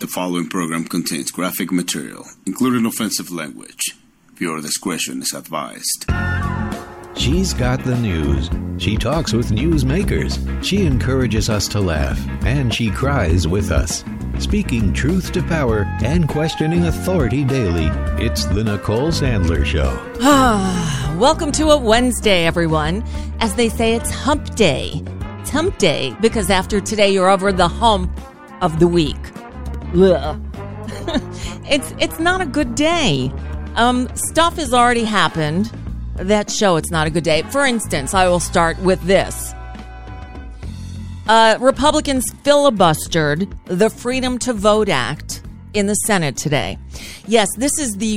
The following program contains graphic material, including offensive language. Viewer discretion is advised. She's got the news. She talks with newsmakers. She encourages us to laugh, and she cries with us. Speaking truth to power and questioning authority daily, it's the Nicole Sandler Show. Welcome to a Wednesday, everyone. As they say, it's hump day. It's hump day because after today, you're over the hump of the week. It's not a good day. Stuff has already happened that show it's not a good day. For instance, I will start with this. Republicans filibustered the Freedom to Vote Act in the Senate today. Yes, this is the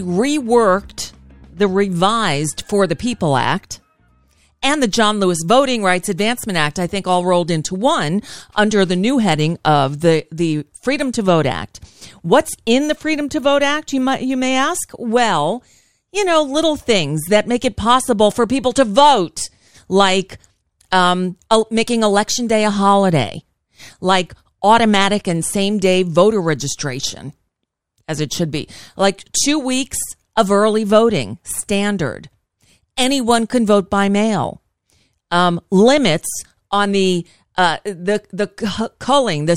revised For the People Act and the John Lewis Voting Rights Advancement Act, I think all rolled into one under the new heading of the Freedom to Vote Act. What's in the Freedom to Vote Act, you may ask? Well, you know, little things that make it possible for people to vote, like making Election Day a holiday, like automatic and same-day voter registration, as it should be, like 2 weeks of early voting, standard. Anyone can vote by mail. Limits on the culling,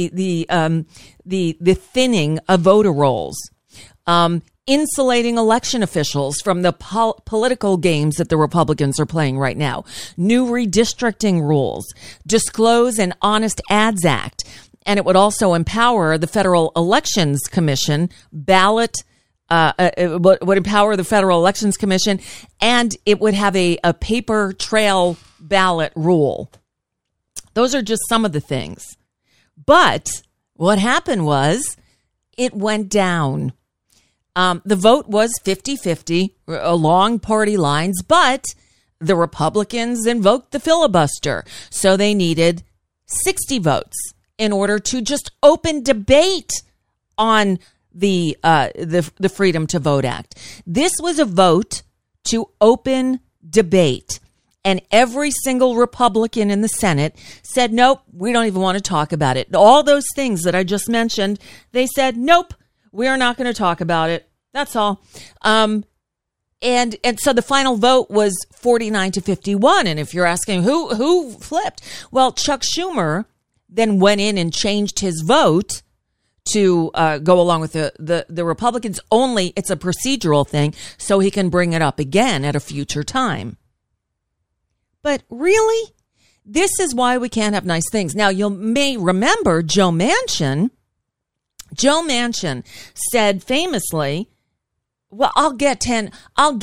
the thinning of voter rolls. Insulating election officials from the political games that the Republicans are playing right now. New redistricting rules. Disclose an Honest Ads Act. And it would also empower the Federal Elections Commission, it would empower the Federal Elections Commission, and it would have a paper trail ballot rule. Those are just some of the things. But what happened was it went down. The vote was 50-50 along party lines, but the Republicans invoked the filibuster. So they needed 60 votes in order to just open debate on the Freedom to Vote Act. This was a vote to open debate. And every single Republican in the Senate said, nope, we don't even want to talk about it. All those things that I just mentioned, they said, nope, we are not going to talk about it. That's all. And so the final vote was 49-51. And if you're asking who flipped, well, Chuck Schumer then went in and changed his vote to go along with the Republicans. Only it's a procedural thing, so he can bring it up again at a future time. But really, this is why we can't have nice things. Now, you may remember Joe Manchin. Joe Manchin said famously, well, I'll get 10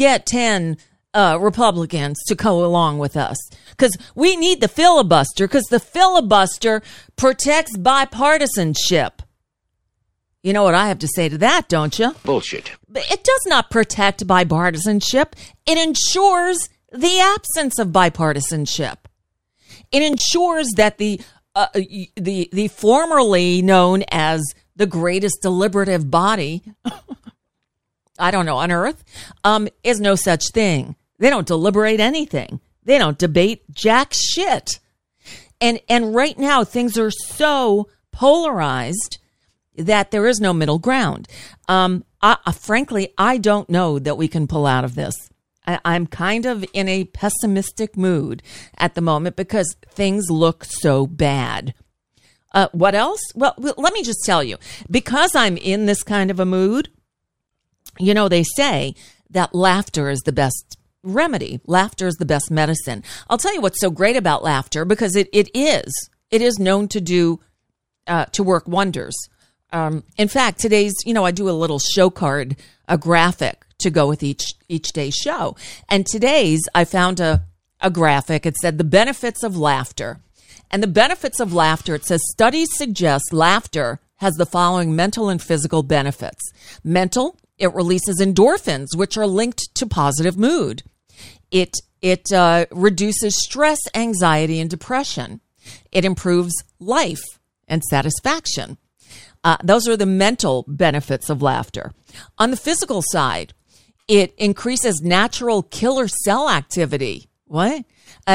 Republicans to go along with us because we need the filibuster because the filibuster protects bipartisanship. You know what I have to say to that, don't you? Bullshit. It does not protect bipartisanship. It ensures the absence of bipartisanship. It ensures that the formerly known as the greatest deliberative body, I don't know, on earth, is no such thing. They don't deliberate anything. They don't debate jack shit. And right now things are so polarized that there is no middle ground. Frankly, I don't know that we can pull out of this. I'm kind of in a pessimistic mood at the moment because things look so bad. What else? Well, let me just tell you, because I'm in this kind of a mood, you know, they say that laughter is the best remedy. Laughter is the best medicine. I'll tell you what's so great about laughter, because it is known to work wonders. In fact, today's, I do a little show card, a graphic to go with each day's show. And today's, I found a graphic. It said the benefits of laughter. And the benefits of laughter, it says studies suggest laughter has the following mental and physical benefits. Mental, it releases endorphins, which are linked to positive mood. It reduces stress, anxiety, and depression. It improves life and satisfaction. Those are the mental benefits of laughter. On the physical side, it increases natural killer cell activity. What?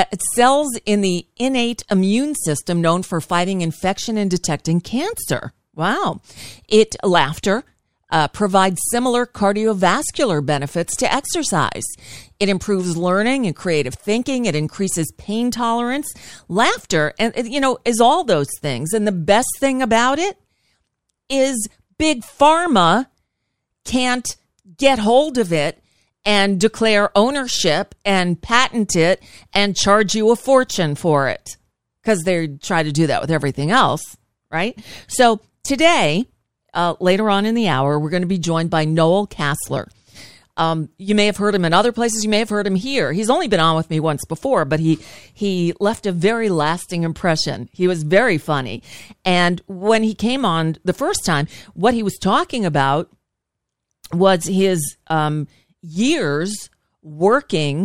Cells in the innate immune system known for fighting infection and detecting cancer. Wow. Laughter provides similar cardiovascular benefits to exercise. It improves learning and creative thinking. It increases pain tolerance. Laughter, and is all those things. And the best thing about it is Big Pharma can't get hold of it and declare ownership and patent it and charge you a fortune for it, because they try to do that with everything else, right? So today, later on in the hour, we're going to be joined by Noel Casler. You may have heard him in other places. You may have heard him here. He's only been on with me once before, but he left a very lasting impression. He was very funny. And when he came on the first time, what he was talking about was his years working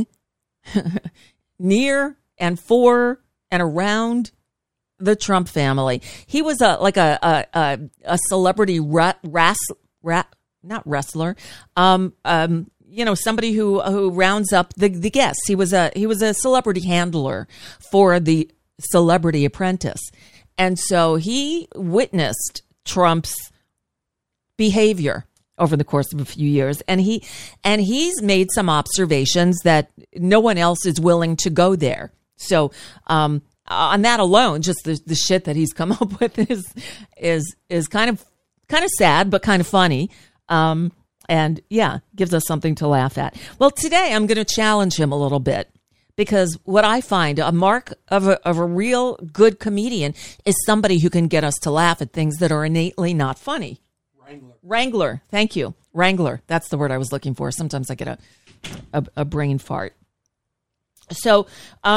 near and for and around the Trump family. He was a celebrity not wrestler, somebody who rounds up the guests. He was a celebrity handler for the Celebrity Apprentice, and so he witnessed Trump's behavior over the course of a few years, and he's made some observations that no one else is willing to go there. So on that alone, just the shit that he's come up with is kind of sad, but kind of funny. And yeah, gives us something to laugh at. Well, today I'm going to challenge him a little bit, because what I find a mark of a real good comedian is somebody who can get us to laugh at things that are innately not funny. Wrangler. Thank you. Wrangler. That's the word I was looking for. Sometimes I get a brain fart. So,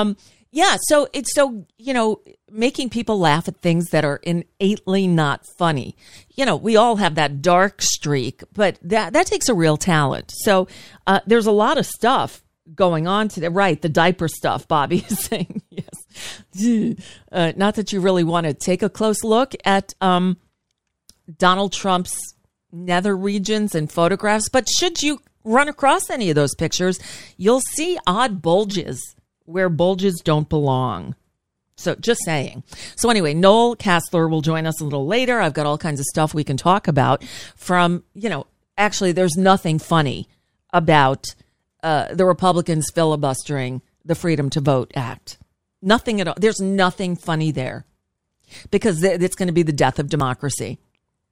making people laugh at things that are innately not funny. We all have that dark streak, but that takes a real talent. So, there's a lot of stuff going on today. Right. The diaper stuff, Bobby is saying. Yes. Not that you really want to take a close look at, Donald Trump's nether regions and photographs, but should you run across any of those pictures, you'll see odd bulges where bulges don't belong. So just saying. So anyway, Noel Casler will join us a little later. I've got all kinds of stuff we can talk about from, actually there's nothing funny about the Republicans filibustering the Freedom to Vote Act. Nothing at all. There's nothing funny there, because it's going to be the death of democracy.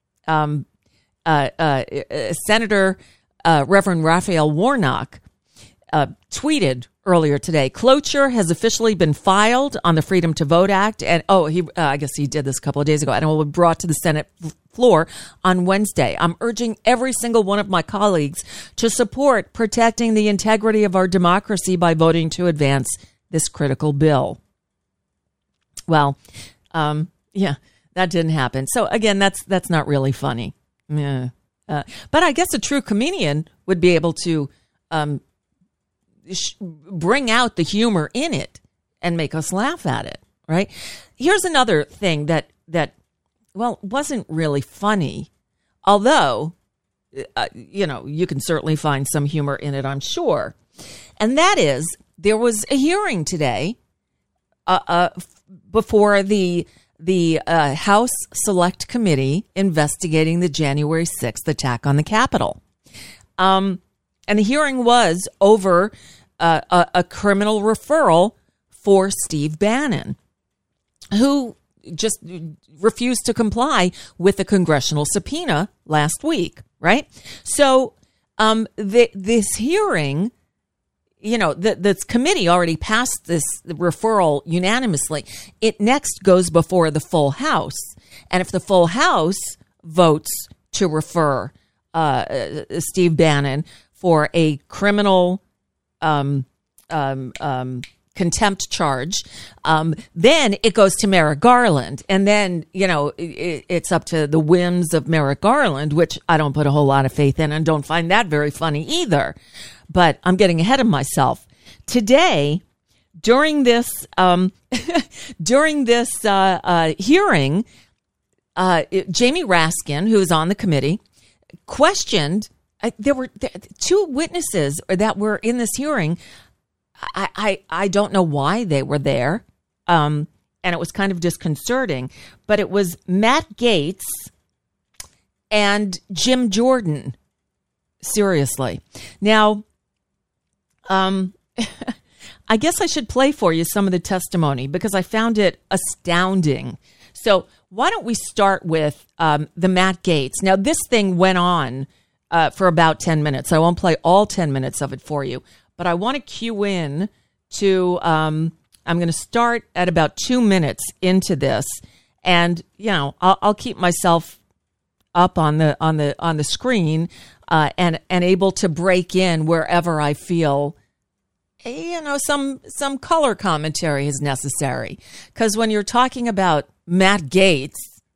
Senator Reverend Raphael Warnock tweeted earlier today, cloture has officially been filed on the Freedom to Vote Act. And, I guess he did this a couple of days ago, and it will be brought to the Senate floor on Wednesday. I'm urging every single one of my colleagues to support protecting the integrity of our democracy by voting to advance this critical bill. Well, that didn't happen. So again, that's not really funny. Yeah. But I guess a true comedian would be able to bring out the humor in it and make us laugh at it, right? Here's another thing that wasn't really funny, although, you can certainly find some humor in it, I'm sure. And that is, there was a hearing today before the House Select Committee investigating the January 6th attack on the Capitol. And the hearing was over a criminal referral for Steve Bannon, who just refused to comply with a congressional subpoena last week, right? So this hearing, this committee already passed this referral unanimously. It next goes before the full House. And if the full House votes to refer Steve Bannon for a criminal contempt charge, then it goes to Merrick Garland. And then, it's up to the whims of Merrick Garland, which I don't put a whole lot of faith in and don't find that very funny either. But I'm getting ahead of myself. Today, during this hearing, Jamie Raskin, who is on the committee, questioned. There were two witnesses that were in this hearing. I don't know why they were there, and it was kind of disconcerting. But it was Matt Gaetz and Jim Jordan. Seriously. Now, I guess I should play for you some of the testimony because I found it astounding. So why don't we start with the Matt Gaetz? Now, this thing went on for about 10 minutes. I won't play all 10 minutes of it for you, but I want to cue in to, I'm going to start at about 2 minutes into this. And, you know, I'll keep myself up on the screen and able to break in wherever I feel, you know, some color commentary is necessary. Because when you're talking about Matt Gaetz,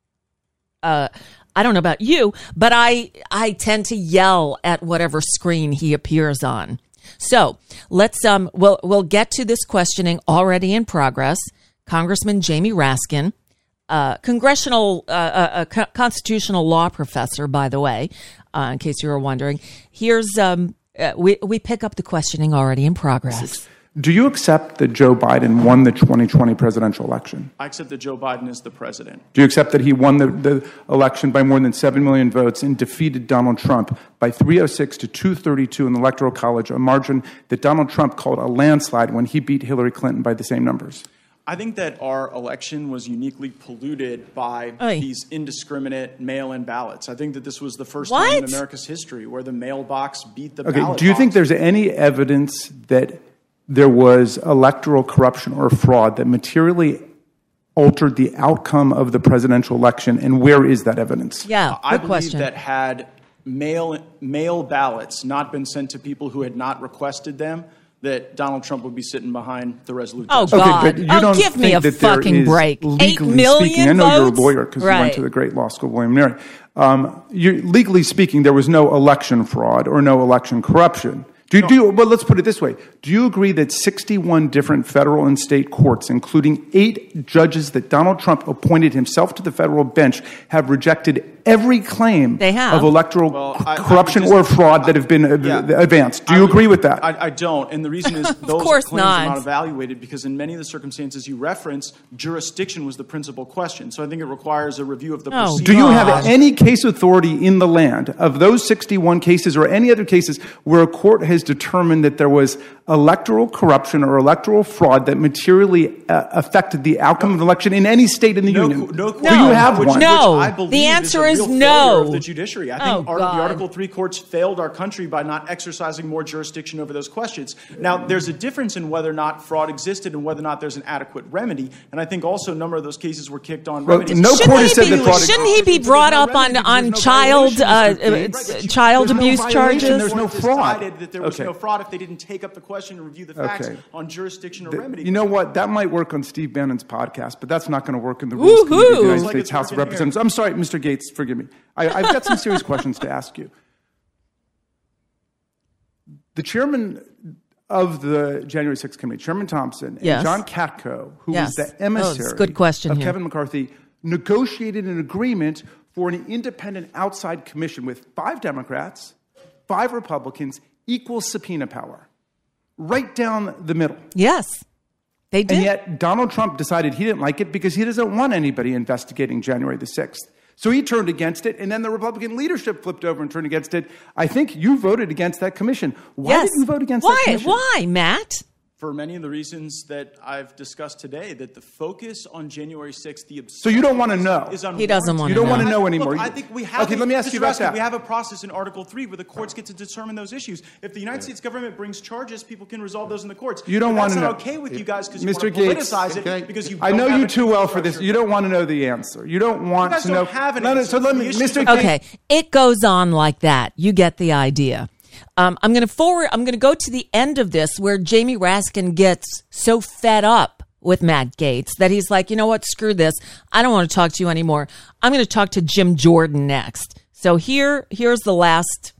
I don't know about you, but I tend to yell at whatever screen he appears on. So let's we'll get to this questioning already in progress. Congressman Jamie Raskin, congressional constitutional law professor, by the way, in case you were wondering. Here's we pick up the questioning already in progress. Do you accept that Joe Biden won the 2020 presidential election? I accept that Joe Biden is the president. Do you accept that he won the election by more than 7 million votes and defeated Donald Trump by 306 to 232 in the Electoral College, a margin that Donald Trump called a landslide when he beat Hillary Clinton by the same numbers? I think that our election was uniquely polluted by these indiscriminate mail-in ballots. I think that this was the first time in America's history where the mailbox beat the ballot box. Do you think there's any evidence that there was electoral corruption or fraud that materially altered the outcome of the presidential election, and where is that evidence? Yeah, I believe question. that had mail ballots not been sent to people who had not requested them, that Donald Trump would be sitting behind the resolute. Oh, God. Okay, but you don't give me think a that there fucking is, break. 8 legally million speaking, I know votes? you're a lawyer because Right. you went to the great law school, William and Mary. Legally speaking, there was no election fraud or no election corruption. Well, let's put it this way. Do you agree that 61 different federal and state courts, including 8 judges that Donald Trump appointed himself to the federal bench, have rejected every claim of electoral corruption or fraud that have been advanced? Do you agree with that? I don't. And the reason is those claims are not evaluated because in many of the circumstances you reference, jurisdiction was the principal question. So I think it requires a review of the procedure. Do you have any case authority in the land of those 61 cases or any other cases where a court has determined that there was electoral corruption or electoral fraud that materially affected the outcome of the election in any state in the union? No. Do you have one? No. I believe the answer is is no. no. The judiciary. I think the Article 3 courts failed our country by not exercising more jurisdiction over those questions. Now, there's a difference in whether or not fraud existed and whether or not there's an adequate remedy. And I think also a number of those cases were kicked on remedies. No court has said that fraud existed. Shouldn't he be brought up on child abuse charges? There's no fraud. That there was no fraud if they didn't take up the question and review the facts on jurisdiction or remedy. You know what? That might work on Steve Bannon's podcast, but that's not going to work in the Rules Committee of the United States House of Representatives. I'm sorry, Mr. Gaetz, forgive me. I've got some serious questions to ask you. The chairman of the January 6th committee, Chairman Thompson, and John Katko, who was the emissary of Kevin McCarthy, negotiated an agreement for an independent outside commission with 5 Democrats, 5 Republicans, equal subpoena power. Right down the middle. Yes, they did. And yet Donald Trump decided he didn't like it because he doesn't want anybody investigating January the 6th. So he turned against it, and then the Republican leadership flipped over and turned against it. I think you voted against that commission. Why did you vote against that commission? Why, Matt? For many of the reasons that I've discussed today, that the focus on January 6th, so you don't want to know. He doesn't want to know. You don't want to know anymore. Look, I think we have. Okay, let me ask you about that. We have a process in Article 3 where the courts get to determine those issues. If the United States government brings charges, people can resolve those in the courts. You don't want to know. That's not okay with you guys because you want to politicize it because you. I know you too well for this. You don't want to know the answer. You don't want to know. You guys don't have an answer. So let me, Mr. Okay, it goes on like that. You get the idea. I'm going to go to the end of this where Jamie Raskin gets so fed up with Matt Gaetz that he's like, you know what, screw this. I don't want to talk to you anymore. I'm going to talk to Jim Jordan next. So here's the last,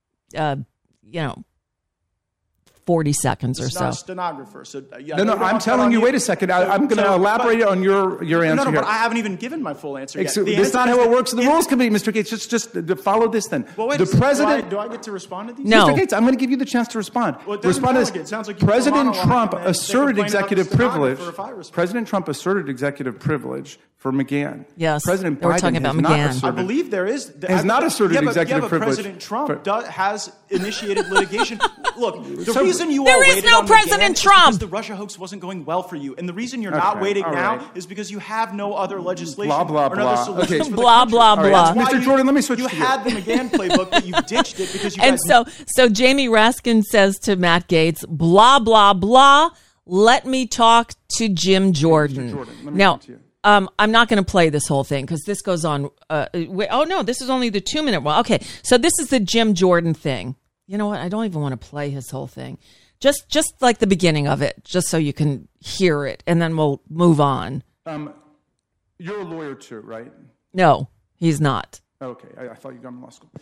40 seconds or so. It's not a stenographer. So, no, I'm telling you, wait a second. I'm going to elaborate on your answer here. But I haven't even given my full answer yet. That's not how it works in the Rules Committee, Mr. Gaetz. Just follow this then. Well, wait, the president. Do I get to respond to these? No. Mr. Gaetz, I'm going to give you the chance to respond. Well, it sounds like President Trump asserted executive privilege. President Trump asserted executive privilege for McGahn. Yes, President we're Biden talking about has not McGahn. asserted, I believe there is. has not asserted executive privilege. President Trump has initiated litigation. Look, the So- reason you There all is waited no on President McGahn Trump. is because the Russia hoax wasn't going well for you, and the reason you're not Okay, waiting all now right. is because you have no other legislation Blah, blah, or other blah. solutions Okay. for the Blah, country. blah, All right, blah. that's why Mr. Jordan, let me switch you to you. had the McGahn playbook, but you ditched it because you And so Jamie Raskin says to Matt Gaetz, blah, blah, blah, let me talk to Jim Jordan. Jordan, let me Now, come to you. I'm not going to play this whole thing because this goes on. Oh, no, this is only the 2-minute one. Okay, so this is the Jim Jordan thing. You know what? I don't even want to play his whole thing. Just like the beginning of it, just so you can hear it, and then we'll move on. You're a lawyer too, right? No, he's not. Okay, I thought you'd gone to law school.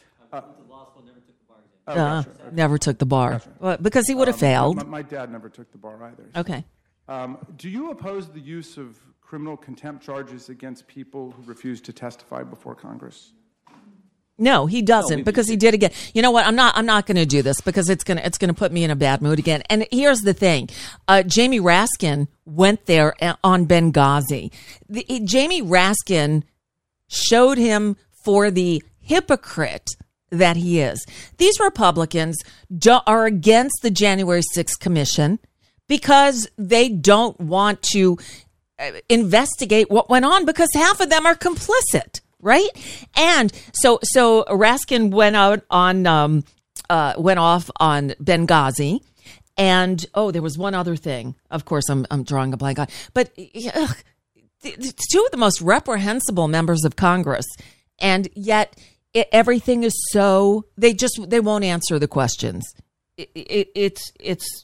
Never took the bar. Well, because he would have failed. My dad never took the bar either. Okay. Do you oppose the use of criminal contempt charges against people who refuse to testify before Congress? No, he doesn't because he did again. You know what? I'm not going to do this because it's going to put me in a bad mood again. And here's the thing. Jamie Raskin went there on Benghazi. Jamie Raskin showed him for the hypocrite that he is. These Republicans are against the January 6th Commission because they don't want to investigate what went on because half of them are complicit, right? And so Raskin went off on Benghazi, and there was one other thing. Of course, I'm drawing a blank on, but two of the most reprehensible members of Congress, and yet everything is so they won't answer the questions. It's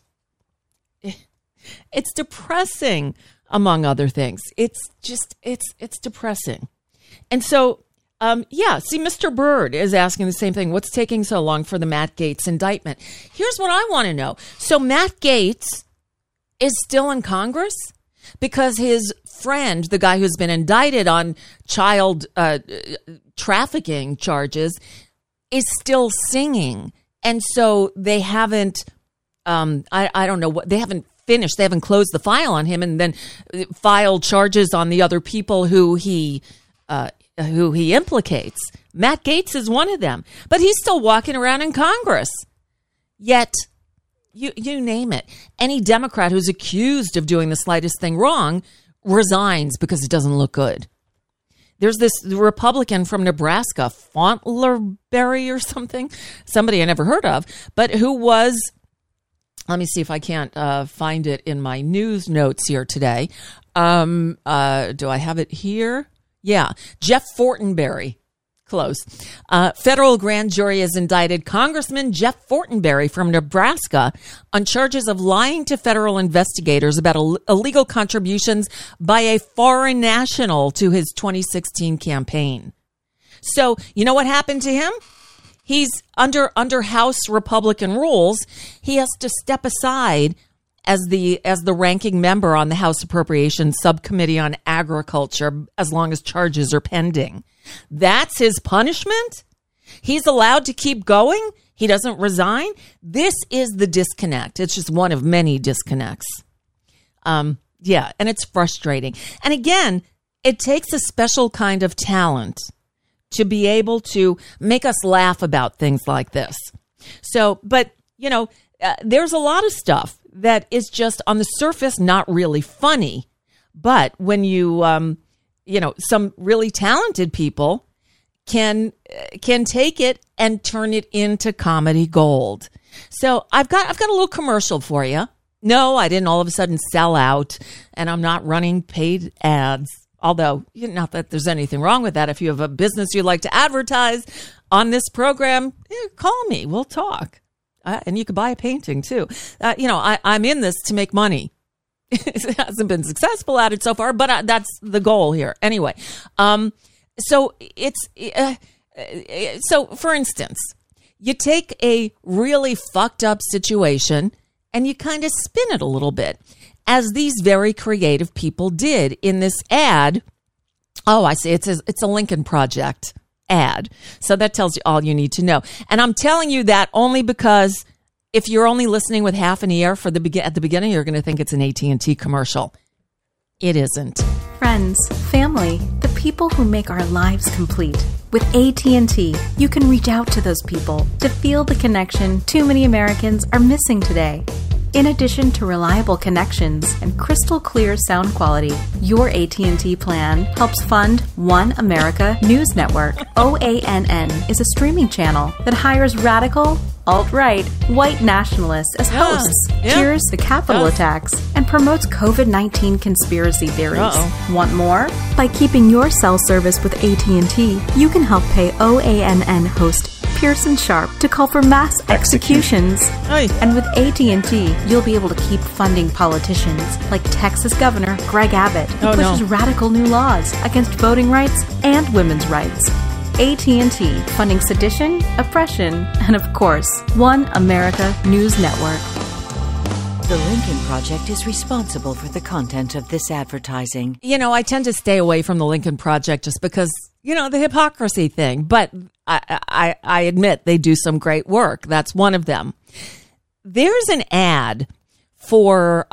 depressing. Among other things, it's depressing. And so, see, Mr. Byrd is asking the same thing. What's taking so long for the Matt Gaetz indictment? Here's what I want to know. So Matt Gaetz is still in Congress because his friend, the guy who's been indicted on child trafficking charges, is still singing. And so they haven't, I don't know what, they haven't finished. They haven't closed the file on him and then filed charges on the other people who he implicates. Matt Gaetz is one of them, but he's still walking around in Congress. Yet, you name it, any Democrat who's accused of doing the slightest thing wrong resigns because it doesn't look good. There's this Republican from Nebraska, Fontlerberry or somebody I never heard of, but who was. Let me see if I can't find it in my news notes here today. Do I have it here? Yeah. Jeff Fortenberry. Close. Federal grand jury has indicted Congressman Jeff Fortenberry from Nebraska on charges of lying to federal investigators about illegal contributions by a foreign national to his 2016 campaign. So, you know what happened to him? He's under House Republican rules. He has to step aside as the ranking member on the House Appropriations Subcommittee on Agriculture as long as charges are pending. That's his punishment? He's allowed to keep going? He doesn't resign? This is the disconnect. It's just one of many disconnects. And it's frustrating. And again, it takes a special kind of talent to be able to make us laugh about things like this. So, but, there's a lot of stuff that is just on the surface not really funny. But when you, some really talented people can take it and turn it into comedy gold. So I've got a little commercial for you. No, I didn't all of a sudden sell out, and I'm not running paid ads. Although, not that there's anything wrong with that. If you have a business you'd like to advertise on this program, call me. We'll talk. And you could buy a painting, too. I'm in this to make money. It hasn't been successful at it so far, but that's the goal here. Anyway, so for instance, you take a really fucked up situation and you kind of spin it a little bit, as these very creative people did in this ad. Oh, I see. It's a Lincoln Project ad. So that tells you all you need to know. And I'm telling you that only because if you're only listening with half an ear at the beginning, you're going to think it's an AT&T commercial. It isn't. Friends, family, the people who make our lives complete. With AT&T, you can reach out to those people to feel the connection too many Americans are missing today. In addition to reliable connections and crystal clear sound quality, your AT&T plan helps fund One America News Network. OANN is a streaming channel that hires radical, alt-right, white nationalists as hosts, cheers the Capitol attacks, and promotes COVID-19 conspiracy theories. Want more? By keeping your cell service with AT&T, you can help pay OANN host Pearson Sharp to call for mass executions. And with AT&T, you'll be able to keep funding politicians like Texas Governor Greg Abbott, who pushes radical new laws against voting rights and women's rights. AT&T, funding sedition, oppression, and of course, One America News Network. The Lincoln Project is responsible for the content of this advertising. You know, I tend to stay away from the Lincoln Project just because, you know, the hypocrisy thing. But I admit they do some great work. That's one of them. There's an ad for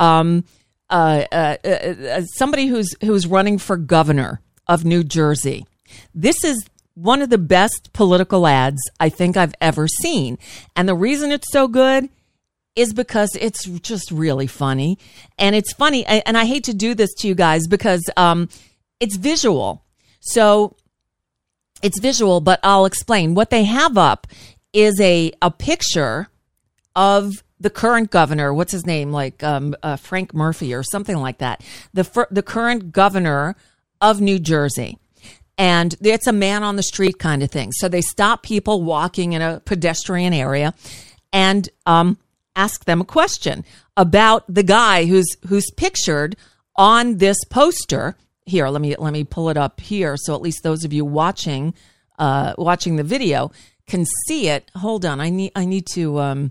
somebody who's running for governor of New Jersey. This is one of the best political ads I think I've ever seen. And the reason it's so good is because it's just really funny. And it's funny, and I hate to do this to you guys because it's visual. So it's visual, but I'll explain. What they have up is a picture of the current governor. What's his name? Like Frank Murphy or something like that. The current governor of New Jersey. And it's a man on the street kind of thing. So they stop people walking in a pedestrian area and ask them a question about the guy who's pictured on this poster. Here, let me pull it up here so at least those of you watching the video can see it. Hold on, I need to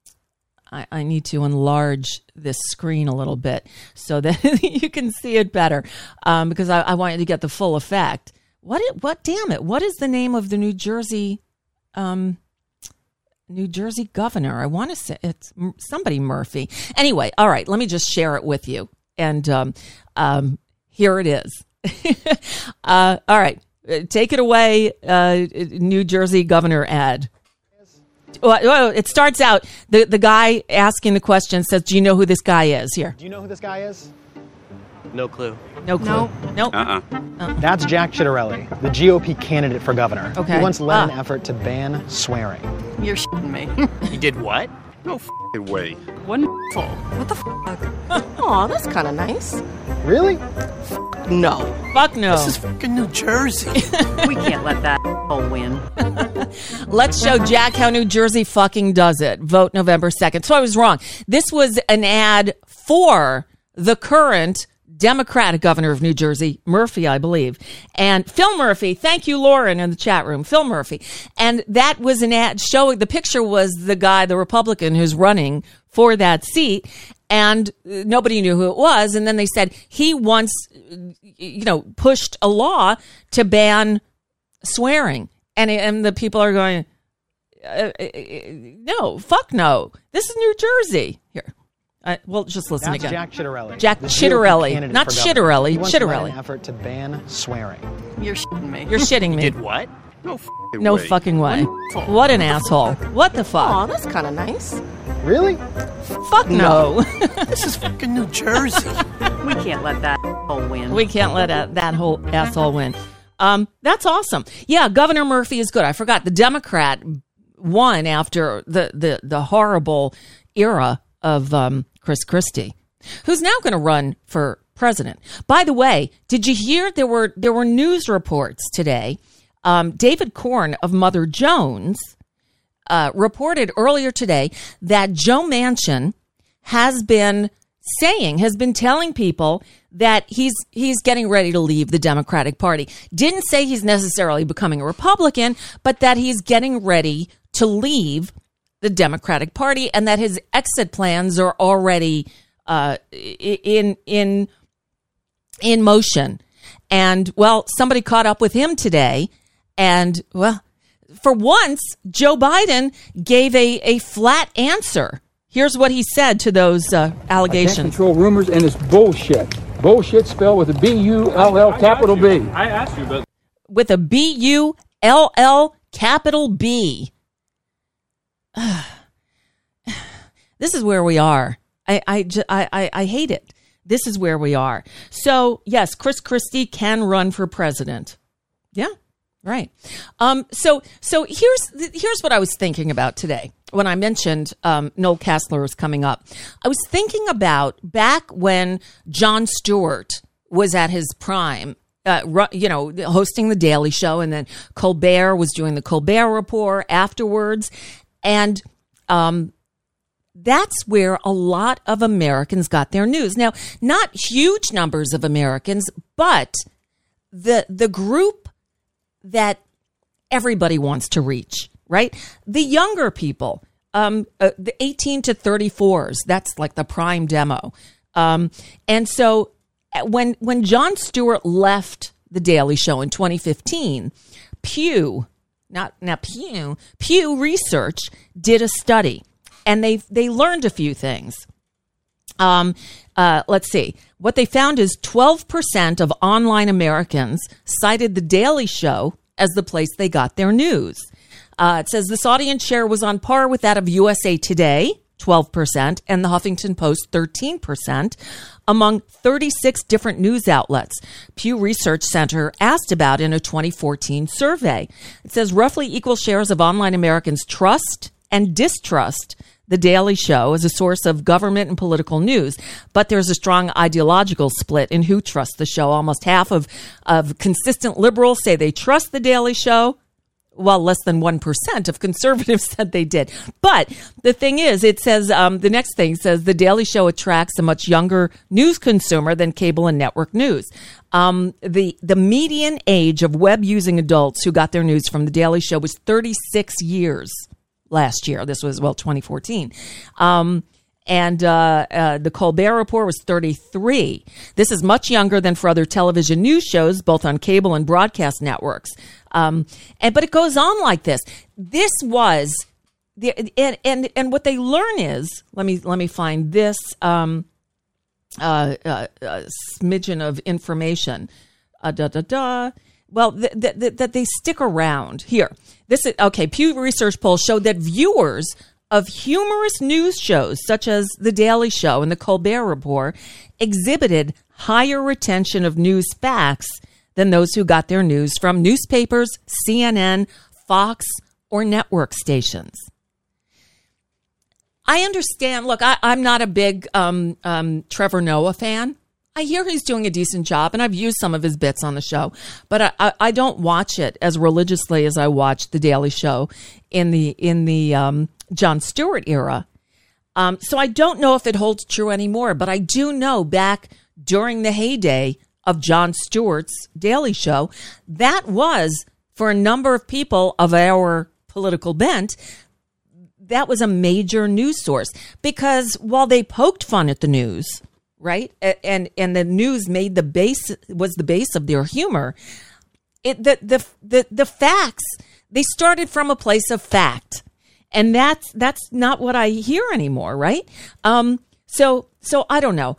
enlarge this screen a little bit so that you can see it better because I want you to get the full effect. Damn it, what is the name of the New Jersey governor? I want to say it's somebody Murphy. Anyway, all right, let me just share it with you. And here it is. All right, take it away, New Jersey governor ad. Well, it starts out, the guy asking the question says, do you know who this guy is? Here. Do you know who this guy is? No clue. No clue. No. That's Jack Ciattarelli, the GOP candidate for governor. Okay. He once led an effort to ban swearing. You're shitting me. He did what? No f***ing way. Wonderful. What the f***? Aw, that's kind of nice. Really? No. Fuck no. This is fucking New Jersey. We can't let that win. Let's show Jack how New Jersey fucking does it. Vote November 2nd. So I was wrong. This was an ad for the current Democratic governor of New Jersey, Murphy, I believe. And Phil Murphy, thank you, Lauren, in the chat room, Phil Murphy. And that was an ad showing, the picture was the guy, the Republican who's running for that seat. And nobody knew who it was. And then they said he once, pushed a law to ban swearing. And the people are going, no, fuck no. This is New Jersey. Here. Well, just listen That's again. Jack Ciattarelli. Jack Ciattarelli, not Ciattarelli. He once led Ciattarelli. an effort to ban swearing. You're shitting me. You're shitting me. He did what? No f***ing No way. fucking way. What an asshole. What the fuck? Aw, that's kind of nice. Really? Fuck no. This is fucking New Jersey. We can't let that win. We can't let that whole asshole win. That's awesome. Yeah, Governor Murphy is good. I forgot the Democrat won after the horrible era of Chris Christie, who's now going to run for president. By the way, did you hear there were news reports today? David Korn of Mother Jones reported earlier today that Joe Manchin has been telling people that he's getting ready to leave the Democratic Party. Didn't say he's necessarily becoming a Republican, but that he's getting ready to leave the Democratic Party and that his exit plans are already in motion. And, well, somebody caught up with him today. And, well, for once, Joe Biden gave a flat answer. Here's what he said to those allegations. I can't control rumors, and it's bullshit. Bullshit spelled with a B-U-L-L capital B. I asked you, but with a B-U-L-L capital B. This is where we are. I hate it. This is where we are. So, yes, Chris Christie can run for president. Yeah, right. So here's what I was thinking about today when I mentioned Noel Casler was coming up. I was thinking about back when Jon Stewart was at his prime, hosting The Daily Show, and then Colbert was doing the Colbert Report afterwards. And that's where a lot of Americans got their news. Now, not huge numbers of Americans, but the group that everybody wants to reach, right? The younger people, the 18 to 34s, that's like the prime demo. And so when Jon Stewart left The Daily Show in 2015, Pew Research did a study, and they learned a few things. Let's see. What they found is 12% of online Americans cited The Daily Show as the place they got their news. It says this audience share was on par with that of USA Today, 12%, and the Huffington Post, 13%, among 36 different news outlets Pew Research Center asked about in a 2014 survey. It says roughly equal shares of online Americans trust and distrust The Daily Show as a source of government and political news, but there's a strong ideological split in who trusts the show. Almost half of consistent liberals say they trust The Daily Show, while less than 1% of conservatives said they did. But the thing is, it says, the next thing says, The Daily Show attracts a much younger news consumer than cable and network news. The median age of web-using adults who got their news from The Daily Show was 36 years last year. This was, 2014. And the Colbert Report was 33. This is much younger than for other television news shows, both on cable and broadcast networks. But it goes on like this. This was and what they learn is, let me find this smidgen of information. Well, that they stick around here. This is okay. Pew Research poll showed that viewers of humorous news shows such as The Daily Show and the Colbert Report exhibited higher retention of news facts than those who got their news from newspapers, CNN, Fox, or network stations. I understand. Look, I'm not a big Trevor Noah fan. I hear he's doing a decent job, and I've used some of his bits on the show, but I don't watch it as religiously as I watched The Daily Show in the Jon Stewart era. So I don't know if it holds true anymore, but I do know back during the heyday of Jon Stewart's Daily Show, that was, for a number of people of our political bent, that was a major news source. Because while they poked fun at the news, right, and the news made was the base of their humor, the facts, they started from a place of fact. And that's not what I hear anymore, right? So I don't know.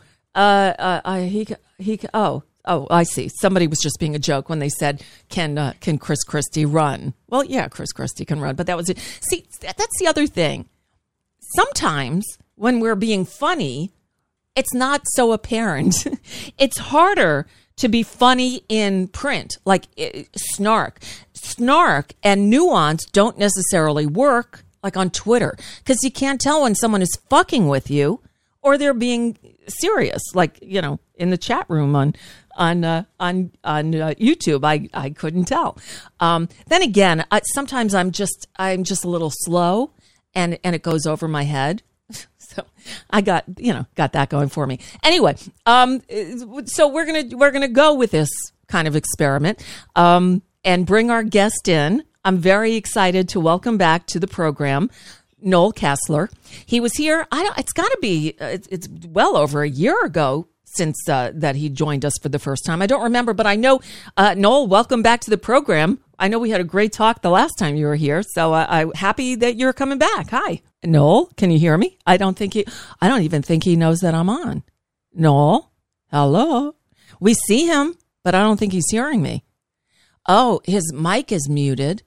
I see. Somebody was just being a joke when they said, "Can Chris Christie run?" Well, yeah, Chris Christie can run, but that was it. See, that's the other thing. Sometimes when we're being funny, it's not so apparent. It's harder to be funny in print, like snark and nuance don't necessarily work. Like on Twitter, because you can't tell when someone is fucking with you or they're being serious. Like, in the chat room on YouTube, I couldn't tell. Then again, sometimes I'm just a little slow, and it goes over my head. So I got that going for me. Anyway, so we're gonna go with this kind of experiment, and bring our guest in. I'm very excited to welcome back to the program Noel Casler. He was here. It's got to be. It's well over a year ago since that he joined us for the first time. I don't remember, but I know Noel. Welcome back to the program. I know we had a great talk the last time you were here, so I'm happy that you're coming back. Hi, Noel. Can you hear me? I don't even think he knows that I'm on. Noel. Hello? We see him, but I don't think he's hearing me. Oh, his mic is muted.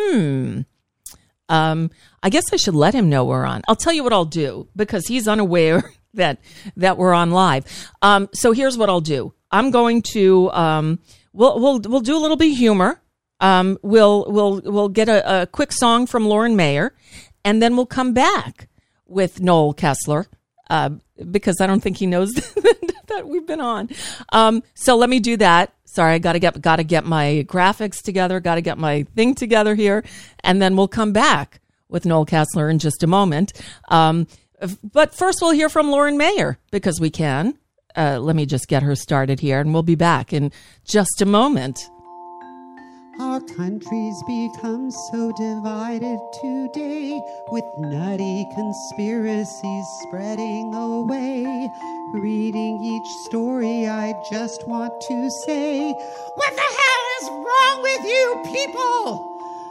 I guess I should let him know we're on. I'll tell you what I'll do, because he's unaware that we're on live. So here's what I'll do. I'm going to we'll do a little bit of humor. We'll get a quick song from Lauren Mayer, and then we'll come back with Noel Kessler, because I don't think he knows that we've been on. So let me do that. Sorry, I got to get my graphics together, got to get my thing together here, and then we'll come back with Noel Kessler in just a moment. But first, we'll hear from Lauren Mayer, because we can. Let me just get her started here, and we'll be back in just a moment. Our country's become so divided today, with nutty conspiracies spreading away. Reading each story, I just want to say, what the hell is wrong with you people?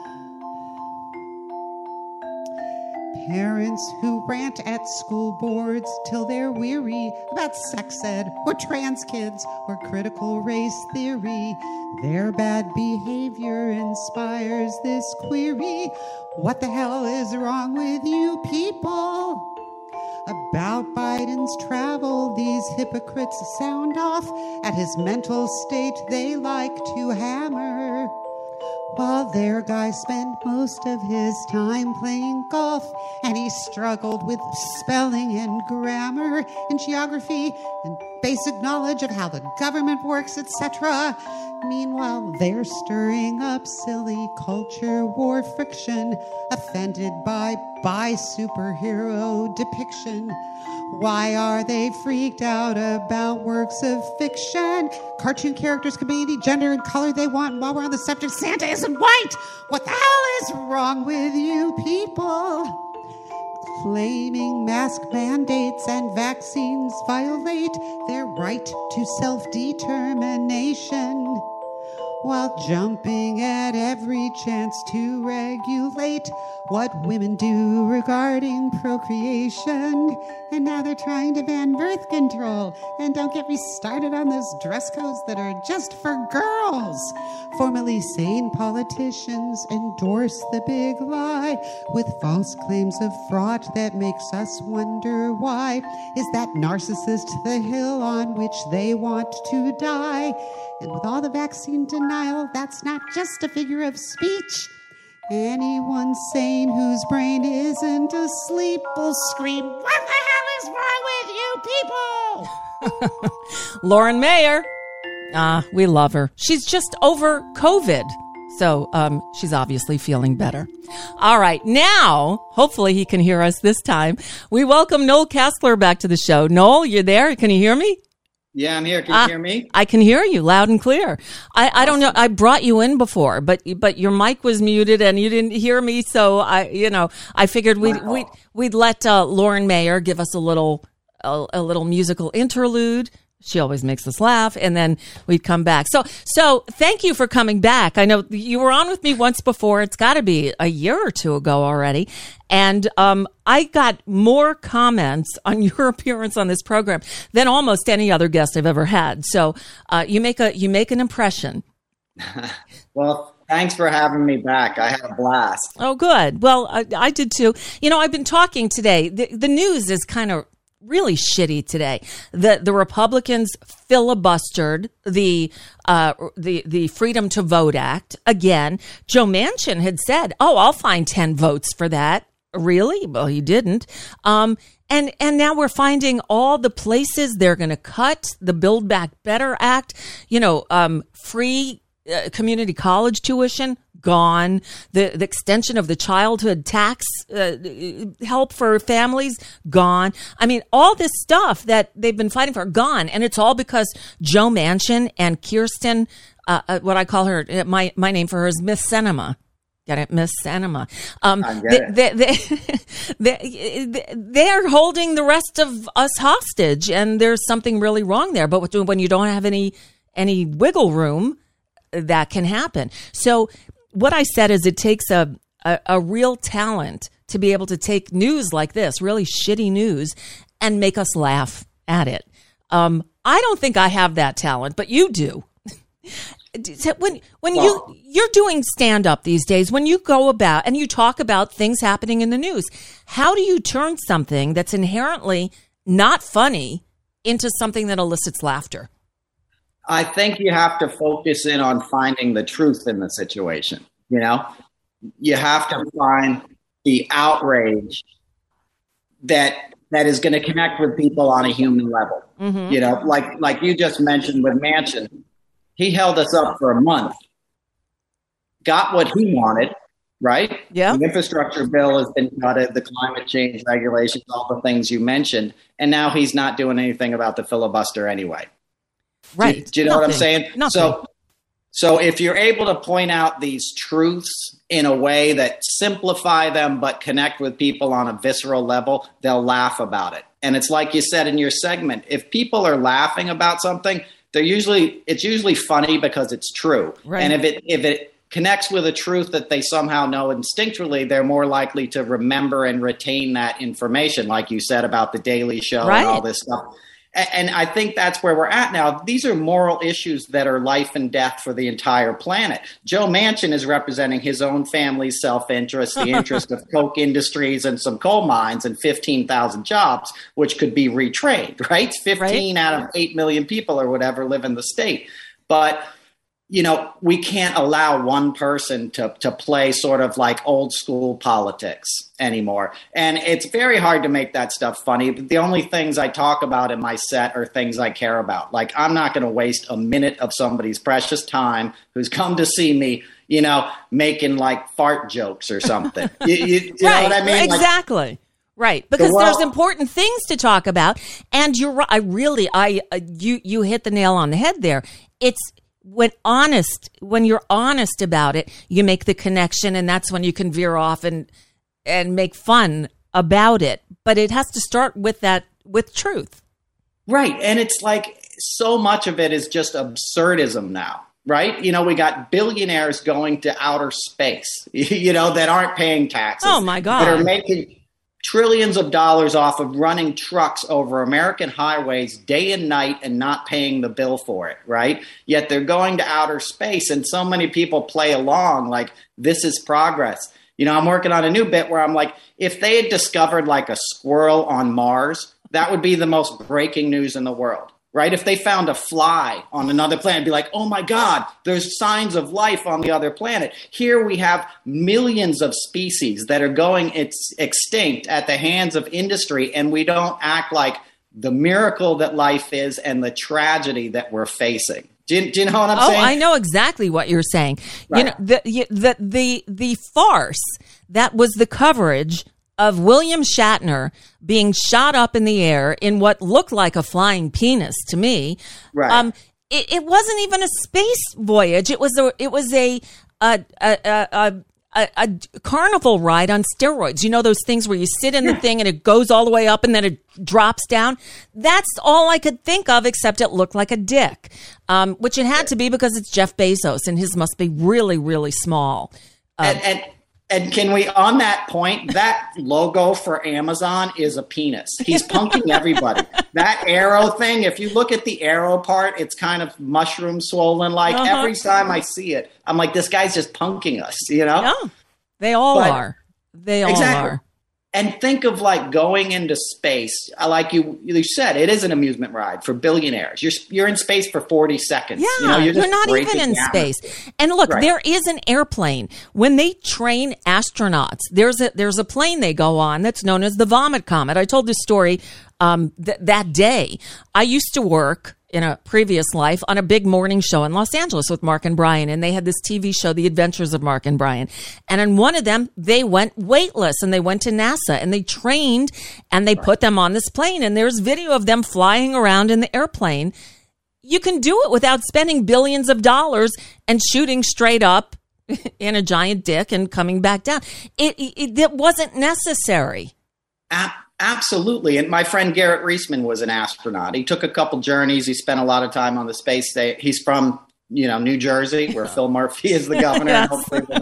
Parents who rant at school boards till they're weary about sex ed or trans kids or critical race theory. Their bad behavior inspires this query. What the hell is wrong with you people? About Biden's travel, these hypocrites sound off at his mental state they like to hammer. While their guy spent most of his time playing golf, and he struggled with spelling and grammar and geography and basic knowledge of how the government works, etc. Meanwhile, they're stirring up silly culture war friction, offended by superhero depiction. Why are they freaked out about works of fiction? Cartoon characters can be any gender and color they want. And while we're on the subject, Santa isn't white. What the hell is wrong with you people? Claiming mask mandates and vaccines violate their right to self-determination, while jumping at every chance to regulate what women do regarding procreation. And now they're trying to ban birth control. And don't get me started on those dress codes that are just for girls. Formerly sane politicians endorse the big lie with false claims of fraud that makes us wonder why. Is that narcissist the hill on which they want to die? And with all the vaccine denial, that's not just a figure of speech. Anyone sane whose brain isn't asleep will scream, what the hell is wrong with you people? Lauren Mayer. We love her. She's just over COVID. So she's obviously feeling better. All right. Now, hopefully he can hear us this time. We welcome Noel Kessler back to the show. Noel, you're there? Can you hear me? Yeah, I'm here. Can you hear me? I can hear you loud and clear. I don't know. I brought you in before, but your mic was muted and you didn't hear me. So I figured we'd let Lauren Mayer give us a little musical interlude. She always makes us laugh, and then we'd come back. So thank you for coming back. I know you were on with me once before. It's got to be a year or two ago already. And I got more comments on your appearance on this program than almost any other guest I've ever had. So you make an impression. Well, thanks for having me back. I had a blast. Oh, good. Well, I did too. I've been talking today. The news is kind of really shitty today. The Republicans filibustered the Freedom to Vote Act again. Joe Manchin had said, I'll find 10 votes for that. Really? Well, he didn't. And now we're finding all the places they're going to cut the Build Back Better Act, free community college tuition, gone. The extension of the childhood tax help for families, gone. I mean, all this stuff that they've been fighting for, gone. And it's all because Joe Manchin and Kirsten, what I call her, my name for her is Miss Sinema. Get it? Miss Sinema. They're holding the rest of us hostage, and there's something really wrong there. But when you don't have any wiggle room, that can happen. So what I said is it takes a real talent to be able to take news like this, really shitty news, and make us laugh at it. I don't think I have that talent, but you do. When you're doing stand-up these days, when you go about and you talk about things happening in the news, how do you turn something that's inherently not funny into something that elicits laughter? I think you have to focus in on finding the truth in the situation. You know, you have to find the outrage that is going to connect with people on a human level. Mm-hmm. You know, like you just mentioned with Manchin, he held us up for a month, got what he wanted, right? Yeah. The infrastructure bill has been gutted, the climate change regulations, all the things you mentioned, and now he's not doing anything about the filibuster anyway. Right. Do you know what I'm saying? Nothing. So if you're able to point out these truths in a way that simplify them but connect with people on a visceral level, they'll laugh about it. And it's like you said in your segment, if people are laughing about something, it's usually funny because it's true. Right. And if it connects with a truth that they somehow know instinctually, they're more likely to remember and retain that information, like you said about the Daily Show right. and all this stuff. And I think that's where we're at now. These are moral issues that are life and death for the entire planet. Joe Manchin is representing his own family's self-interest, the interest of Koch Industries and some coal mines and 15,000 jobs, which could be retrained, right? 15 out of 8 million people or whatever live in the state. But you know, we can't allow one person to play sort of like old school politics anymore. And it's very hard to make that stuff funny. But the only things I talk about in my set are things I care about. Like, I'm not going to waste a minute of somebody's precious time who's come to see me, you know, making like fart jokes or something. You know what I mean? Exactly. Right. Because there's important things to talk about. And you're right. You hit the nail on the head there. It's, when you're honest about it, you make the connection, and that's when you can veer off and make fun about it. But it has to start with truth. Right. And it's like so much of it is just absurdism now, right? You know, we got billionaires going to outer space, you know, that aren't paying taxes. Oh, my God. That are making trillions of dollars off of running trucks over American highways day and night and not paying the bill for it, right? Yet they're going to outer space, and so many people play along like this is progress. You know, I'm working on a new bit where I'm like, if they had discovered like a squirrel on Mars, that would be the most breaking news in the world, right? If they found a fly on another planet, it'd be like, oh my God, there's signs of life on the other planet. Here we have millions of species that are going extinct at the hands of industry, and we don't act like the miracle that life is and the tragedy that we're facing. Do you know what I'm saying? Oh, I know exactly what you're saying. Right. You know, the farce that was the coverage of William Shatner being shot up in the air in what looked like a flying penis to me. Right. It wasn't even a space voyage. It was a carnival ride on steroids. You know, those things where you sit in the thing and it goes all the way up and then it drops down. That's all I could think of, except it looked like a dick, which it had to be because it's Jeff Bezos and his must be really, really small. And can we, on that point, that logo for Amazon is a penis. He's punking everybody. That arrow thing, if you look at the arrow part, it's kind of mushroom swollen. Like every time I see it, I'm like, this guy's just punking us, you know? Yeah, they all are. They all are. And think of like going into space, like you said, it is an amusement ride for billionaires. You're in space for 40 seconds. Yeah, you know, you're not even in space. And look, there is an airplane. When they train astronauts, there's a plane they go on that's known as the Vomit Comet. I told this story that day. I used to work in a previous life on a big morning show in Los Angeles with Mark and Brian. And they had this TV show, The Adventures of Mark and Brian. And in one of them, they went weightless and they went to NASA and they trained and they put them on this plane. And there's video of them flying around in the airplane. You can do it without spending billions of dollars and shooting straight up in a giant dick and coming back down. It wasn't necessary. Absolutely. And my friend Garrett Reisman was an astronaut. He took a couple journeys. He spent a lot of time on the space station. He's from, New Jersey, where Phil Murphy is the governor. Yes. And hopefully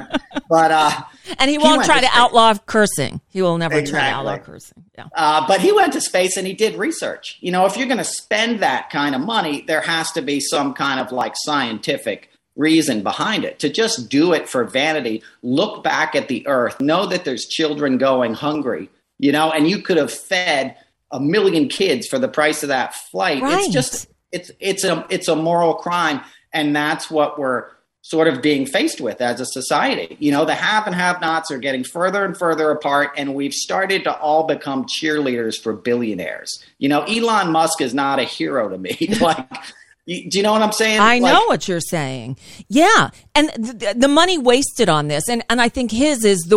But and he won't try to outlaw cursing. He will never try to outlaw cursing. Yeah. But he went to space and he did research. You know, if you're going to spend that kind of money, there has to be some kind of like scientific reason behind it. To just do it for vanity, look back at the Earth, know that there's children going hungry, you know, and you could have fed 1 million kids for the price of that flight. Right. It's just it's a moral crime, and that's what we're sort of being faced with as a society. You know, the have and have-nots are getting further and further apart, and we've started to all become cheerleaders for billionaires. You know, Elon Musk is not a hero to me. Like, do you know what I'm saying? I know what you're saying. Yeah. And the money wasted on this. And I think his is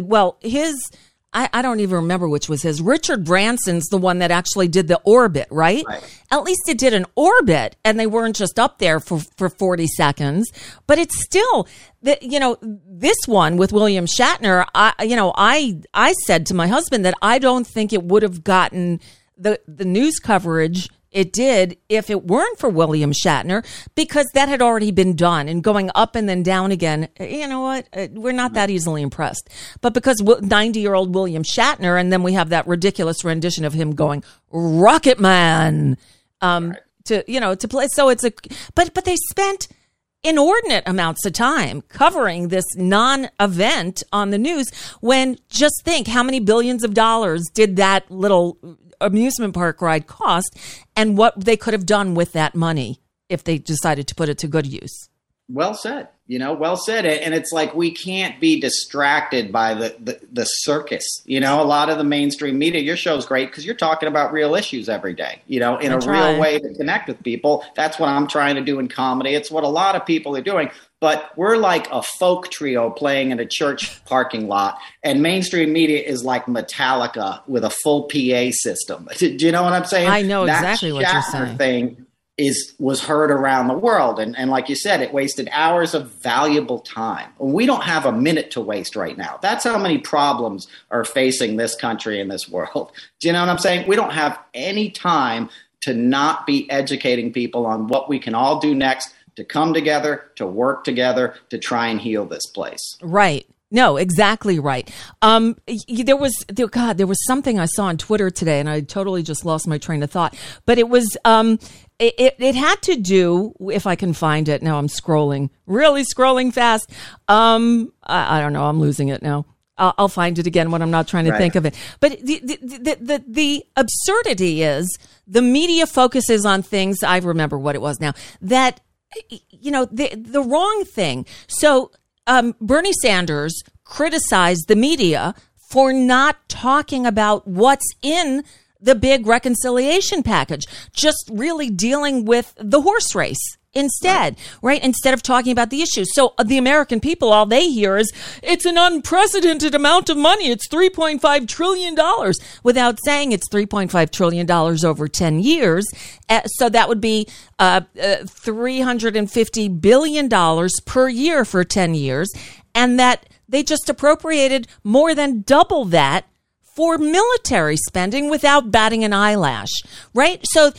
I don't even remember which was his. Richard Branson's the one that actually did the orbit, right? At least it did an orbit, and they weren't just up there for 40 seconds. But it's still, this one with William Shatner, I said to my husband that I don't think it would have gotten the news coverage it did if it weren't for William Shatner, because that had already been done, and going up and then down again. You know what? We're not that easily impressed. But because 90-year-old William Shatner, and then we have that ridiculous rendition of him going Rocket Man to play. So it's but they spent inordinate amounts of time covering this non-event on the news, when just think how many billions of dollars did that little amusement park ride cost, and what they could have done with that money if they decided to put it to good use. Well said. Well said. And it's like, we can't be distracted by the circus. You know, a lot of the mainstream media, your show's great because you're talking about real issues every day, you know, in a real way to connect with people. That's what I'm trying to do in comedy. It's what a lot of people are doing. But we're like a folk trio playing in a church parking lot, and mainstream media is like Metallica with a full PA system. Do you know what I'm saying? I know exactly what you're saying. Thing was heard around the world. And like you said, it wasted hours of valuable time. We don't have a minute to waste right now. That's how many problems are facing this country and this world. Do you know what I'm saying? We don't have any time to not be educating people on what we can all do next to come together, to work together, to try and heal this place. Right. No, exactly right. There was something I saw on Twitter today, and I totally just lost my train of thought. But it was, it had to do, if I can find it now, I'm really scrolling fast. I don't know, I'm losing it now. I'll find it again when I'm not trying to think of it. But the absurdity is the media focuses on things. I remember what it was now, that, you know, the wrong thing. So Bernie Sanders criticized the media for not talking about what's in the big reconciliation package, just really dealing with the horse race instead, right? Instead of talking about the issues. So the American people, all they hear is, it's an unprecedented amount of money. It's $3.5 trillion, without saying it's $3.5 trillion over 10 years. So that would be $350 billion per year for 10 years. And that they just appropriated more than double that for military spending without batting an eyelash, right? So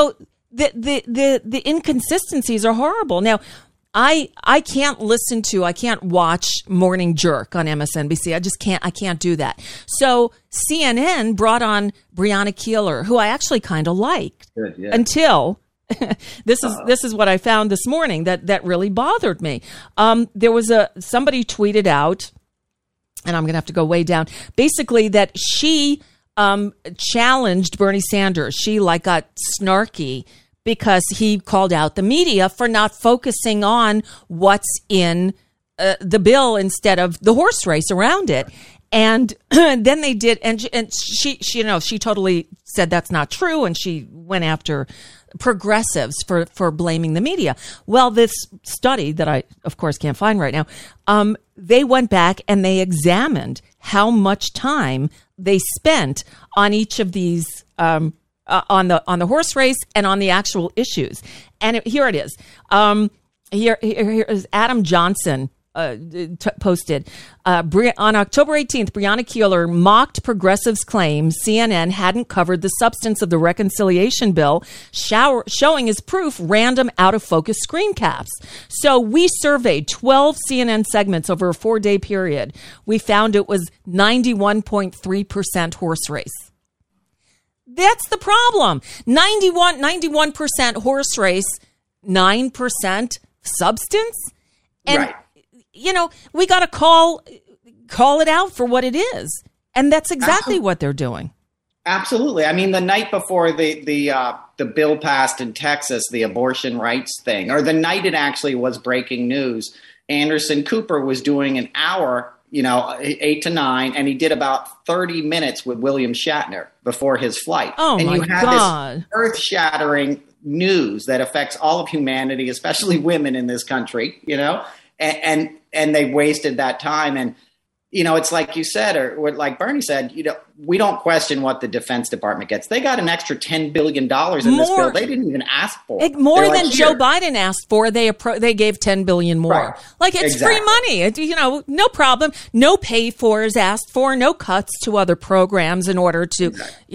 the inconsistencies are horrible. Now, I can't watch Morning Jerk on MSNBC. I can't do that. So CNN brought on Breonna Keeler, who I actually kind of liked. Good, yeah. Until this is what I found this morning that really bothered me. There was somebody tweeted out, and I'm going to have to go way down, basically that she challenged Bernie Sanders. She got snarky because he called out the media for not focusing on what's in the bill instead of the horse race around it. And then they did, and she totally said that's not true, and she went after progressives for blaming the media. Well, this study that I, of course, can't find right now, they went back and they examined how much time they spent on each of these, on the horse race and on the actual issues. And here it is. Here is Adam Johnson. posted. On October 18th, Breonna Keeler mocked progressives' claims CNN hadn't covered the substance of the reconciliation bill, showing as proof random out-of-focus screen caps. So we surveyed 12 CNN segments over a 4-day period. We found it was 91.3% horse race. That's the problem. 91% horse race, 9% substance. And right. We got to call it out for what it is. And that's exactly what they're doing. Absolutely. I mean, the night before the bill passed in Texas, the abortion rights thing, or the night it actually was breaking news, Anderson Cooper was doing an hour, 8 to 9, and he did about 30 minutes with William Shatner before his flight. Oh, and my you had God. this earth-shattering news that affects all of humanity, especially women in this country, and they wasted that time. And, it's like you said, or like Bernie said, we don't question what the Defense Department gets. They got an extra $10 billion in this bill. They didn't even ask for it. More than Joe Biden asked for. They gave $10 billion more. Right. Like, it's free money. No problem. No pay for is asked for. No cuts to other programs in order to,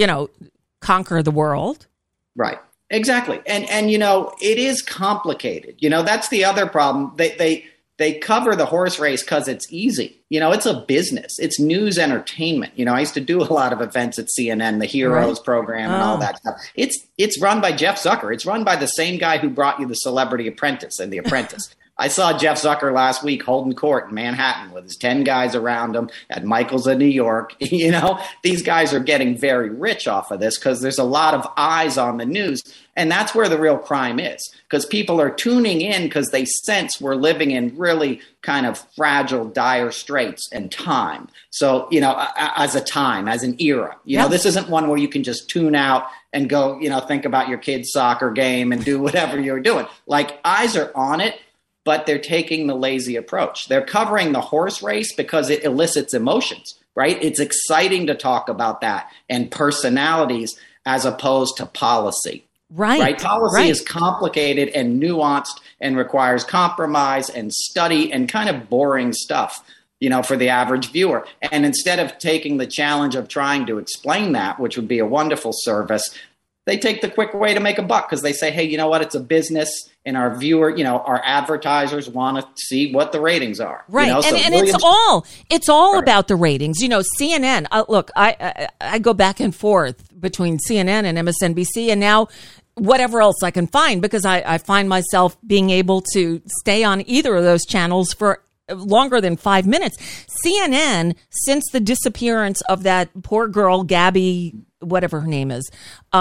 conquer the world. Right. Exactly. And it is complicated. That's the other problem. They cover the horse race because it's easy. It's a business. It's news entertainment. I used to do a lot of events at CNN, the Heroes program and all that stuff. It's run by Jeff Zucker. It's run by the same guy who brought you the Celebrity Apprentice and The Apprentice. I saw Jeff Zucker last week holding court in Manhattan with his 10 guys around him at Michael's in New York. These guys are getting very rich off of this because there's a lot of eyes on the news. And that's where the real crime is, because people are tuning in because they sense we're living in really kind of fragile, dire straits and time. So, as an era, this isn't one where you can just tune out and go, think about your kid's soccer game and do whatever you're doing. Like, eyes are on it. But they're taking the lazy approach. They're covering the horse race because it elicits emotions, right? It's exciting to talk about that and personalities as opposed to policy. Right. Policy is complicated and nuanced and requires compromise and study and kind of boring stuff, for the average viewer. And instead of taking the challenge of trying to explain that, which would be a wonderful service, they take the quick way to make a buck because they say, hey, you know what? It's a business, and our viewer, our advertisers want to see what the ratings are. Right, So and it's all about the ratings. CNN. Look, I go back and forth between CNN and MSNBC, and now whatever else I can find, because I find myself being able to stay on either of those channels for longer than 5 minutes. CNN, since the disappearance of that poor girl, Gabby, whatever her name is,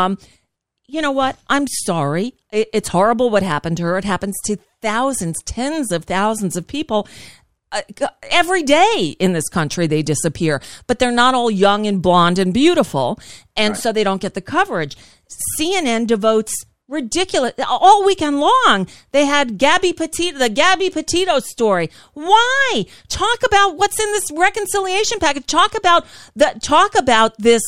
you know what? I'm sorry. It's horrible what happened to her. It happens to thousands, tens of thousands of people. Every day in this country, they disappear, but they're not all young and blonde and beautiful. And so they don't get the coverage. CNN devotes ridiculous all weekend long. They had the Gabby Petito story. Why? Talk about what's in this reconciliation package. Talk about this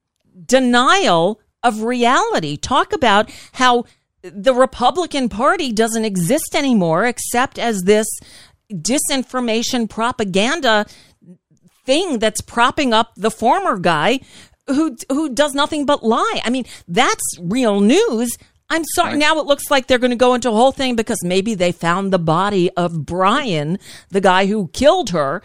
denial of reality. Talk about how the Republican Party doesn't exist anymore except as this disinformation propaganda thing that's propping up the former guy who does nothing but lie. I mean, that's real news. I'm sorry. Right. Now it looks like they're going to go into a whole thing because maybe they found the body of Brian, the guy who killed her.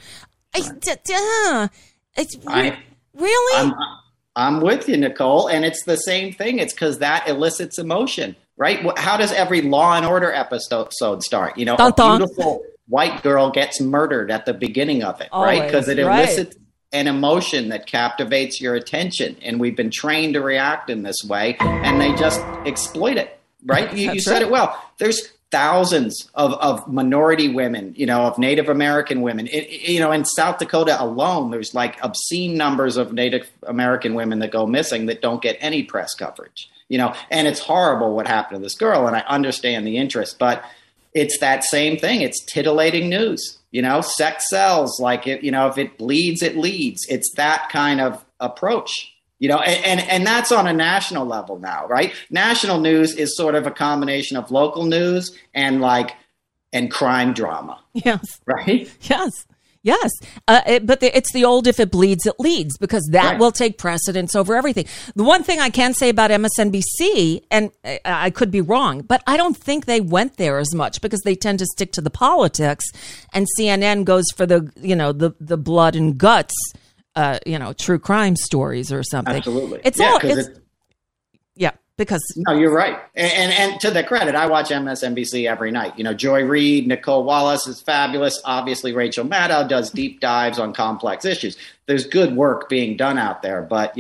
Really? I'm with you, Nicole. And it's the same thing. It's because that elicits emotion, right? How does every Law and Order episode start? A beautiful white girl gets murdered at the beginning of it, right? Because it elicits an emotion that captivates your attention. And we've been trained to react in this way, and they just exploit it, right? You said it well. There's thousands of minority women, of Native American women. In South Dakota alone, there's like obscene numbers of Native American women that go missing that don't get any press coverage, and it's horrible what happened to this girl. And I understand the interest, but it's that same thing. It's titillating news. Sex sells. Like if it bleeds, it leads. It's that kind of approach. And that's on a national level now, right? National news is sort of a combination of local news and like and crime drama. Yes. Right? Yes. Yes. But it's the old, if it bleeds, it leads, because that will take precedence over everything. The one thing I can say about MSNBC, and I could be wrong, but I don't think they went there as much because they tend to stick to the politics, and CNN goes for the blood and guts, true crime stories or something. Absolutely. Because no, you're right. And to their credit, I watch MSNBC every night. Joy Reid, Nicole Wallace is fabulous. Obviously, Rachel Maddow does deep dives on complex issues. There's good work being done out there. But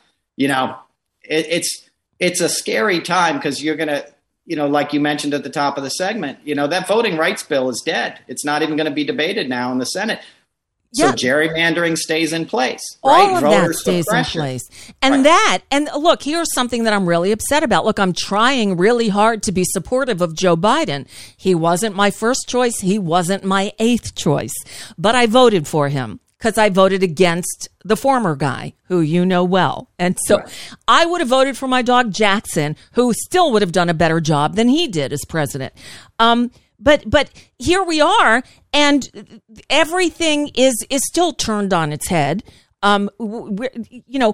it's a scary time because you're going to, like you mentioned at the top of the segment, that voting rights bill is dead. It's not even going to be debated now in the Senate. So gerrymandering stays in place, right? All of that stays in place. And and look, here's something that I'm really upset about. Look, I'm trying really hard to be supportive of Joe Biden. He wasn't my first choice. He wasn't my 8th choice, but I voted for him because I voted against the former guy who you know well. And so I would have voted for my dog Jackson, who still would have done a better job than he did as president. But here we are, and everything is still turned on its head. I don't know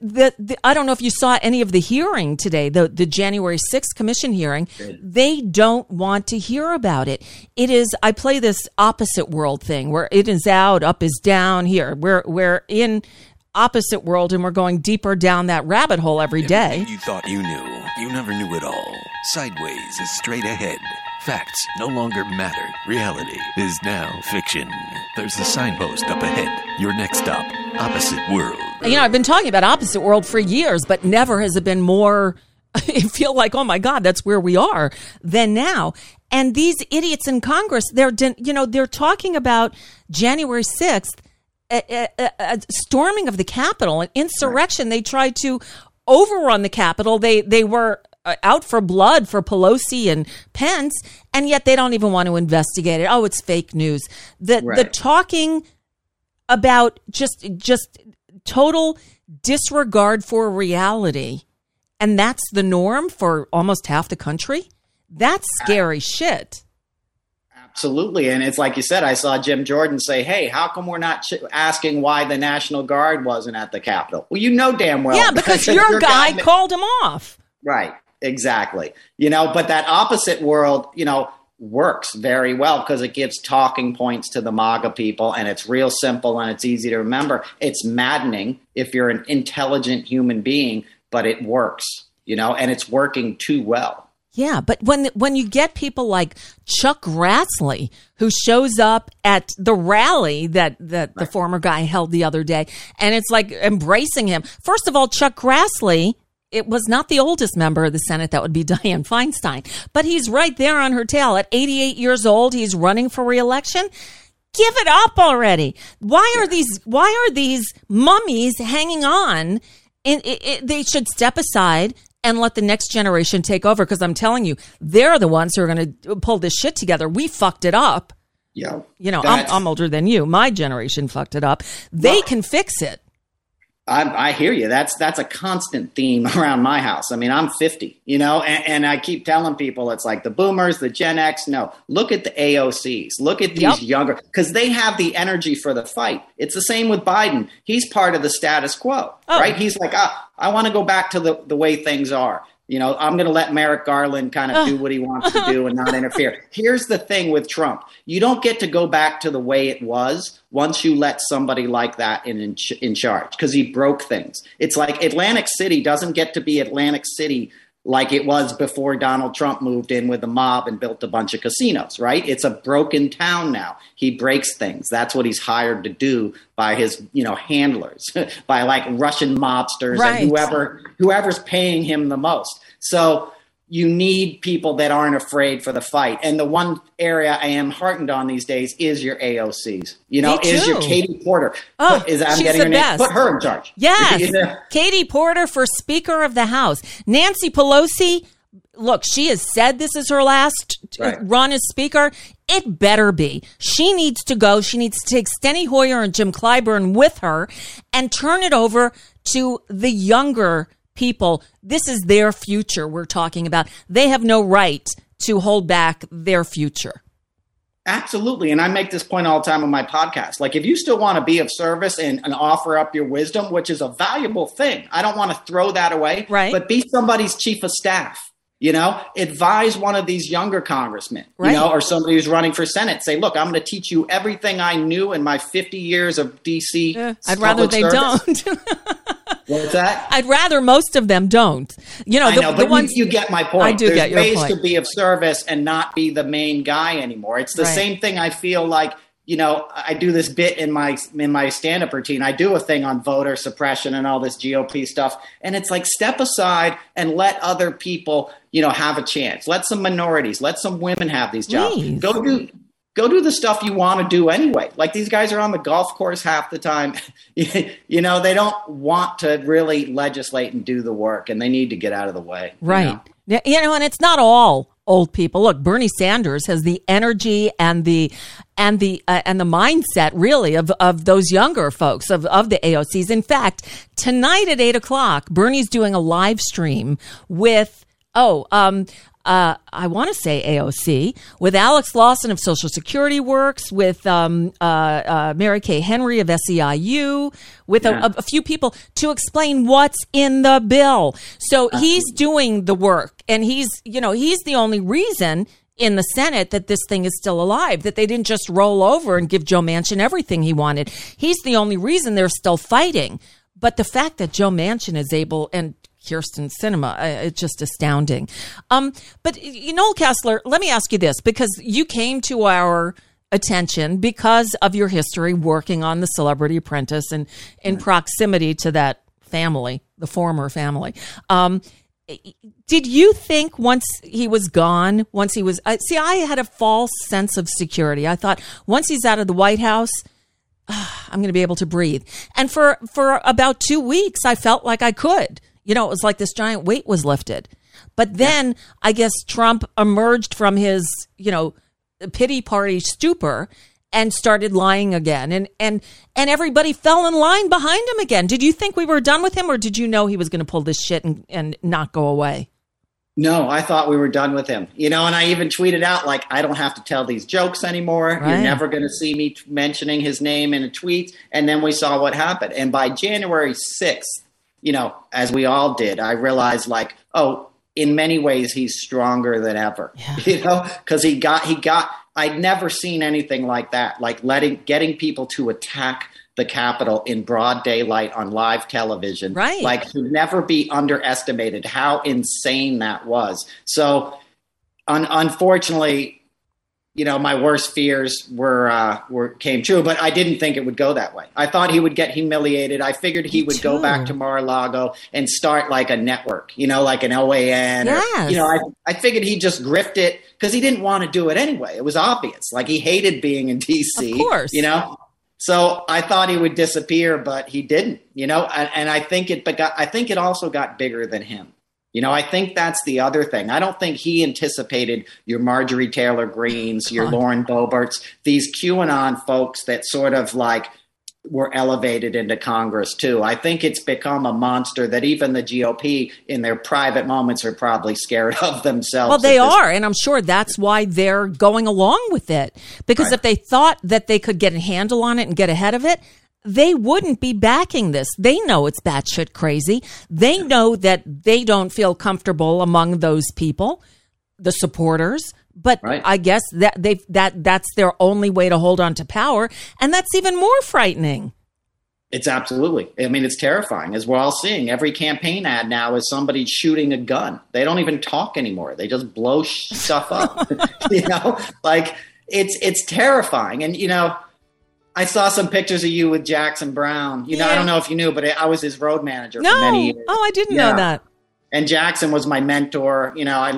if you saw any of the hearing today, the January 6th commission hearing. They don't want to hear about it. It is, I play this opposite world thing where it is out, up is down. Here we're in opposite world, and we're going deeper down that rabbit hole every day. Everything you thought you knew, you never knew it all. Sideways is straight ahead. Facts no longer matter. Reality is now fiction. There's a signpost up ahead. Your next stop, Opposite World. I've been talking about Opposite World for years, but never has it been more, I feel like, oh my God, that's where we are, than now. And these idiots in Congress, they're talking about January 6th, a storming of the Capitol, an insurrection. They tried to overrun the Capitol. They were out for blood for Pelosi and Pence, and yet they don't even want to investigate it. Oh, it's fake news. The talking about just total disregard for reality, and that's the norm for almost half the country. That's scary shit. Absolutely. And it's like you said, I saw Jim Jordan say, hey, how come we're not asking why the National Guard wasn't at the Capitol? Well, damn well. Yeah, because your guy called him off. Right. Exactly. But that opposite world, works very well because it gives talking points to the MAGA people, and it's real simple and it's easy to remember. It's maddening if you're an intelligent human being, but it works, and it's working too well. Yeah, but when you get people like Chuck Grassley, who shows up at the rally that the former guy held the other day, and it's like embracing him. First of all, Chuck Grassley, it was not the oldest member of the Senate. That would be Dianne Feinstein. But he's right there on her tail. At 88 years old, he's running for re-election. Give it up already. Why are these mummies hanging on? They should step aside and let the next generation take over, because I'm telling you, they're the ones who are going to pull this shit together. We fucked it up. Yeah. I'm older than you. My generation fucked it up. They can fix it. I hear you. That's a constant theme around my house. I mean, I'm 50, and I keep telling people it's like the boomers, the Gen X. No, look at the AOCs. Look at these younger, because they have the energy for the fight. It's the same with Biden. He's part of the status quo, right? He's like, I want to go back to the way things are. I'm going to let Merrick Garland kind of do what he wants to do and not interfere. Here's the thing with Trump. You don't get to go back to the way it was once you let somebody like that in charge, because he broke things. It's like Atlantic City doesn't get to be Atlantic City like it was before Donald Trump moved in with a mob and built a bunch of casinos, right? It's a broken town now. He breaks things. That's what he's hired to do by his, handlers, by like Russian mobsters and whoever's paying him the most. So you need people that aren't afraid for the fight. And the one area I am heartened on these days is your AOCs. Is your Katie Porter. She's the best. Put her in charge. Yes. Katie Porter for Speaker of the House. Nancy Pelosi, look, she has said this is her last run as Speaker. It better be. She needs to go. She needs to take Steny Hoyer and Jim Clyburn with her and turn it over to the younger people. This is their future we're talking about. They have no right to hold back their future. Absolutely. And I make this point all the time on my podcast. Like, if you still want to be of service and offer up your wisdom, which is a valuable thing, I don't want to throw that away, right? But be somebody's chief of staff, advise one of these younger congressmen, right, or somebody who's running for Senate. Say, look, I'm going to teach you everything I knew in my 50 years of DC. I'd rather they don't. What's that? I'd rather most of them don't. I know, but ones, you get my point. I do get your point. There's ways to be of service and not be the main guy anymore. It's the same thing I feel like, I do this bit in my stand-up routine. I do a thing on voter suppression and all this GOP stuff. And it's like, step aside and let other people, have a chance. Let some minorities, let some women have these jobs. Please. Go do the stuff you want to do anyway. Like, these guys are on the golf course half the time. They don't want to really legislate and do the work, and they need to get out of the way. Right. And it's not all old people. Look, Bernie Sanders has the energy and the mindset, really, of those younger folks, of the AOCs. In fact, tonight at 8:00, Bernie's doing a live stream with I want to say AOC, with Alex Lawson of Social Security Works, with Mary Kay Henry of SEIU, with a few people to explain what's in the bill. So he's doing the work, and he's the only reason in the Senate that this thing is still alive, that they didn't just roll over and give Joe Manchin everything he wanted. He's the only reason they're still fighting. But the fact that Joe Manchin is able, and Kyrsten Sinema, it's just astounding. But Noel Casler, let me ask you this, because you came to our attention because of your history working on The Celebrity Apprentice and in proximity to that family, the former family. Did you think once he was gone, I had a false sense of security. I thought once he's out of the White House, I'm going to be able to breathe. And for about 2 weeks, I felt like I could. It was like this giant weight was lifted. But then I guess Trump emerged from his, pity party stupor and started lying again. And everybody fell in line behind him again. Did you think we were done with him, or did you know he was going to pull this shit and not go away? No, I thought we were done with him. And I even tweeted out, like, I don't have to tell these jokes anymore. Right. You're never going to see me mentioning his name in a tweet. And then we saw what happened. And by January 6th, as we all did, I realized, like, in many ways, he's stronger than ever, because he got, I'd never seen anything like that, like getting people to attack the Capitol in broad daylight on live television. Right. Like, to never be underestimated how insane that was. So unfortunately, my worst fears came true, but I didn't think it would go that way. I thought he would get humiliated. I figured he would go back to Mar-a-Lago and start like a network, like an OAN. Yes. Or, I figured he'd just grift it because he didn't want to do it anyway. It was obvious. Like, he hated being in D.C. Of course. So I thought he would disappear, but he didn't, and I think it also got bigger than him. I think that's the other thing. I don't think he anticipated your Marjorie Taylor Greenes, your Lauren Boeberts, these QAnon folks that sort of like were elevated into Congress too. I think it's become a monster that even the GOP in their private moments are probably scared of themselves. Well, they are. And I'm sure that's why they're going along with it. Because if they thought that they could get a handle on it and get ahead of it, they wouldn't be backing this. They know it's batshit crazy. They know that they don't feel comfortable among those people, the supporters. But I guess that's their only way to hold on to power. And that's even more frightening. It's absolutely. I mean, it's terrifying, as we're all seeing. Every campaign ad now is somebody shooting a gun. They don't even talk anymore. They just blow stuff up. Like, it's terrifying. And, I saw some pictures of you with Jackson Brown. I don't know if you knew, but I was his road manager for many years. Oh, I didn't know that. And Jackson was my mentor.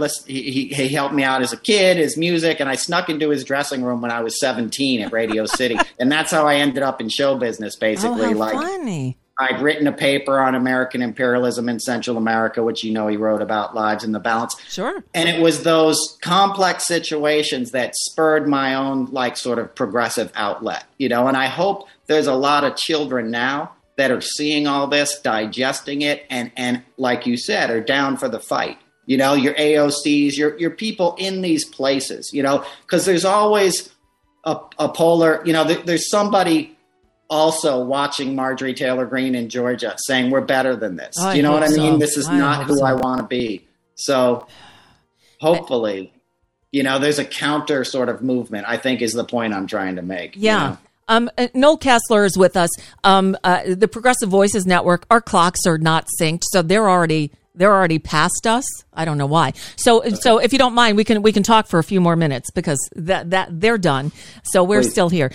He helped me out as a kid, his music, and I snuck into his dressing room when I was 17 at Radio City. And that's how I ended up in show business, basically. Oh, how funny. I'd written a paper on American imperialism in Central America, which he wrote about, Lives in the Balance. Sure. And it was those complex situations that spurred my own, sort of progressive outlet, and I hope there's a lot of children now that are seeing all this, digesting it, and like you said, are down for the fight. Your AOCs, your people in these places, because there's always a polar, there's somebody also watching Marjorie Taylor Greene in Georgia saying we're better than this. Do you know what I mean? This is not who I want to be. So hopefully, there's a counter sort of movement, I think is the point I'm trying to make. Yeah. Noel Kessler is with us. The Progressive Voices Network, our clocks are not synced, so they're already past us. I don't know why. So if you don't mind, we can talk for a few more minutes because that they're done. So we're still here.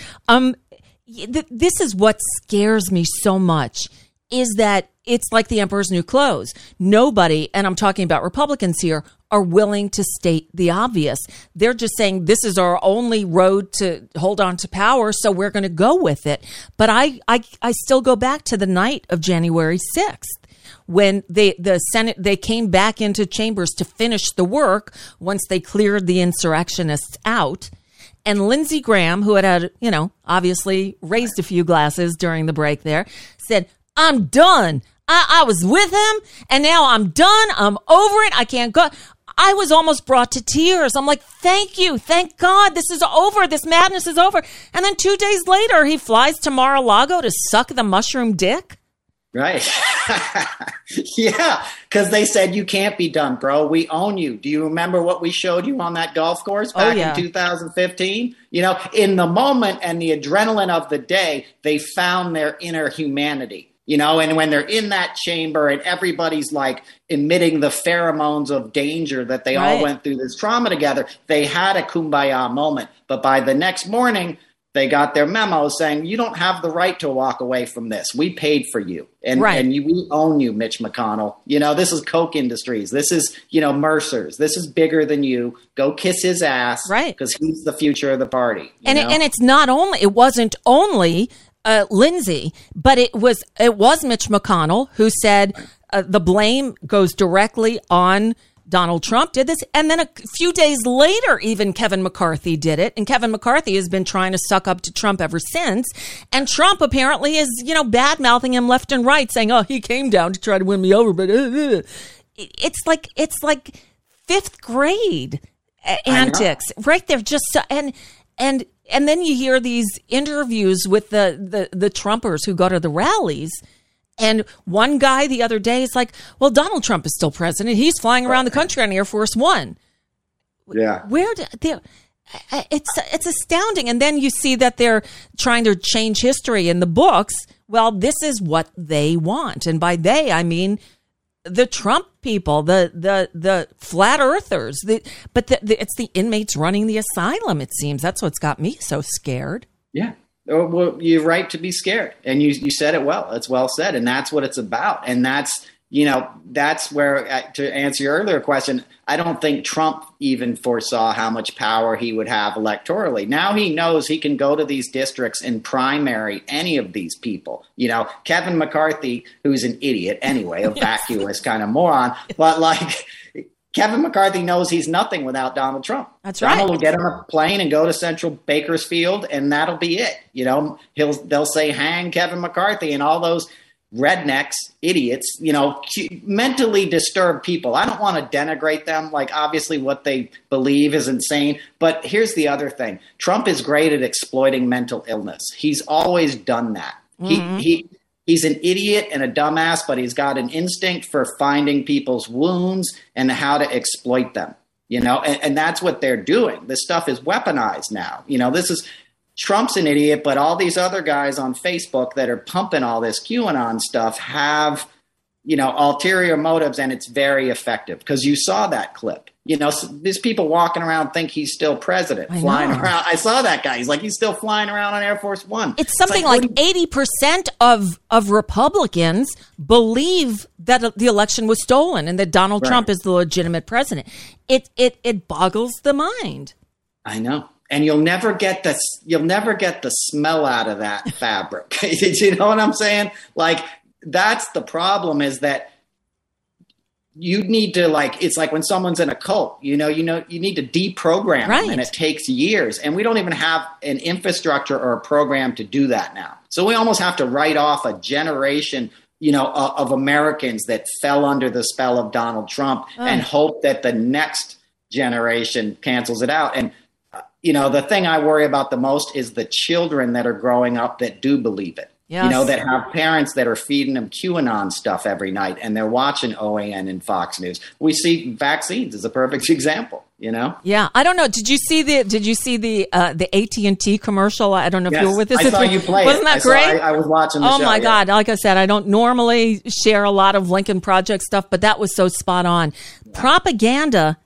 This is what scares me so much is that it's like the emperor's new clothes. Nobody, and I'm talking about Republicans here, are willing to state the obvious. They're just saying this is our only road to hold on to power, so we're going to go with it. But I still go back to the night of January 6th. When the Senate, they came back into chambers to finish the work once they cleared the insurrectionists out. And Lindsey Graham, who had, obviously raised a few glasses during the break there, said, I'm done. I was with him and now I'm done. I'm over it. I can't go. I was almost brought to tears. I'm like, thank you. Thank God this is over. This madness is over. And then 2 days later, he flies to Mar-a-Lago to suck the mushroom dick. Right. Yeah, because they said you can't be done, bro. We own you. Do you remember what we showed you on that golf course back in 2015? In the moment and the adrenaline of the day, they found their inner humanity. And when they're in that chamber and everybody's like emitting the pheromones of danger that they all went through this trauma together, they had a kumbaya moment. But by the next morning, they got their memo saying, you don't have the right to walk away from this. We paid for you. And we own you, Mitch McConnell. This is Koch Industries. This is, Mercer's. This is bigger than you. Go kiss his ass. Right. Because he's the future of the party. And it wasn't only Lindsey, but it was Mitch McConnell who said the blame goes directly on Donald Trump did this. And then a few days later, even Kevin McCarthy did it. And Kevin McCarthy has been trying to suck up to Trump ever since. And Trump apparently is, bad mouthing him left and right, saying, oh, he came down to try to win me over. But it's like fifth grade antics right there. Just so, and then you hear these interviews with the Trumpers who go to the rallies. And one guy the other day is like, well, Donald Trump is still president. He's flying around the country on Air Force One. Yeah. It's astounding. And then you see that they're trying to change history in the books. Well, this is what they want. And by they, I mean the Trump people, the flat earthers. It's the inmates running the asylum, it seems. That's what's got me so scared. Yeah. Well, you're right to be scared. And you said it well. It's well said. And that's what it's about. And that's where, to answer your earlier question, I don't think Trump even foresaw how much power he would have electorally. Now he knows he can go to these districts and primary any of these people. Kevin McCarthy, who's an idiot anyway, a vacuous kind of moron, but Kevin McCarthy knows he's nothing without Donald Trump. That's right. Donald will get on a plane and go to Central Bakersfield, and that'll be it. They'll say, hang Kevin McCarthy, and all those rednecks, idiots, mentally disturbed people. I don't want to denigrate them. Obviously what they believe is insane. But here's the other thing. Trump is great at exploiting mental illness. He's always done that. Mm-hmm. He's an idiot and a dumbass, but he's got an instinct for finding people's wounds and how to exploit them, and that's what they're doing. This stuff is weaponized now. Trump's an idiot, but all these other guys on Facebook that are pumping all this QAnon stuff have, ulterior motives, and it's very effective because you saw that clip. These people walking around think he's still president, flying around. I saw that guy. He's still flying around on Air Force One. It's something like 80% of Republicans believe that the election was stolen and that Donald Trump is the legitimate president. It boggles the mind. I know. And you'll never get the smell out of that fabric. You know what I'm saying? That's the problem, is that you need to it's like when someone's in a cult, you need to deprogram them, and it takes years. And we don't even have an infrastructure or a program to do that now. So we almost have to write off a generation, of Americans that fell under the spell of Donald Trump and hope that the next generation cancels it out. And the thing I worry about the most is the children that are growing up that do believe it. Yes. That have parents that are feeding them QAnon stuff every night, and they're watching OAN and Fox News. We see vaccines as a perfect example. Yeah, I don't know. Did you see the AT&T commercial? I don't know if you were with us. I saw you play. Wasn't that great? I was watching the show. Oh my God! Like I said, I don't normally share a lot of Lincoln Project stuff, but that was so spot on. Yeah. Propaganda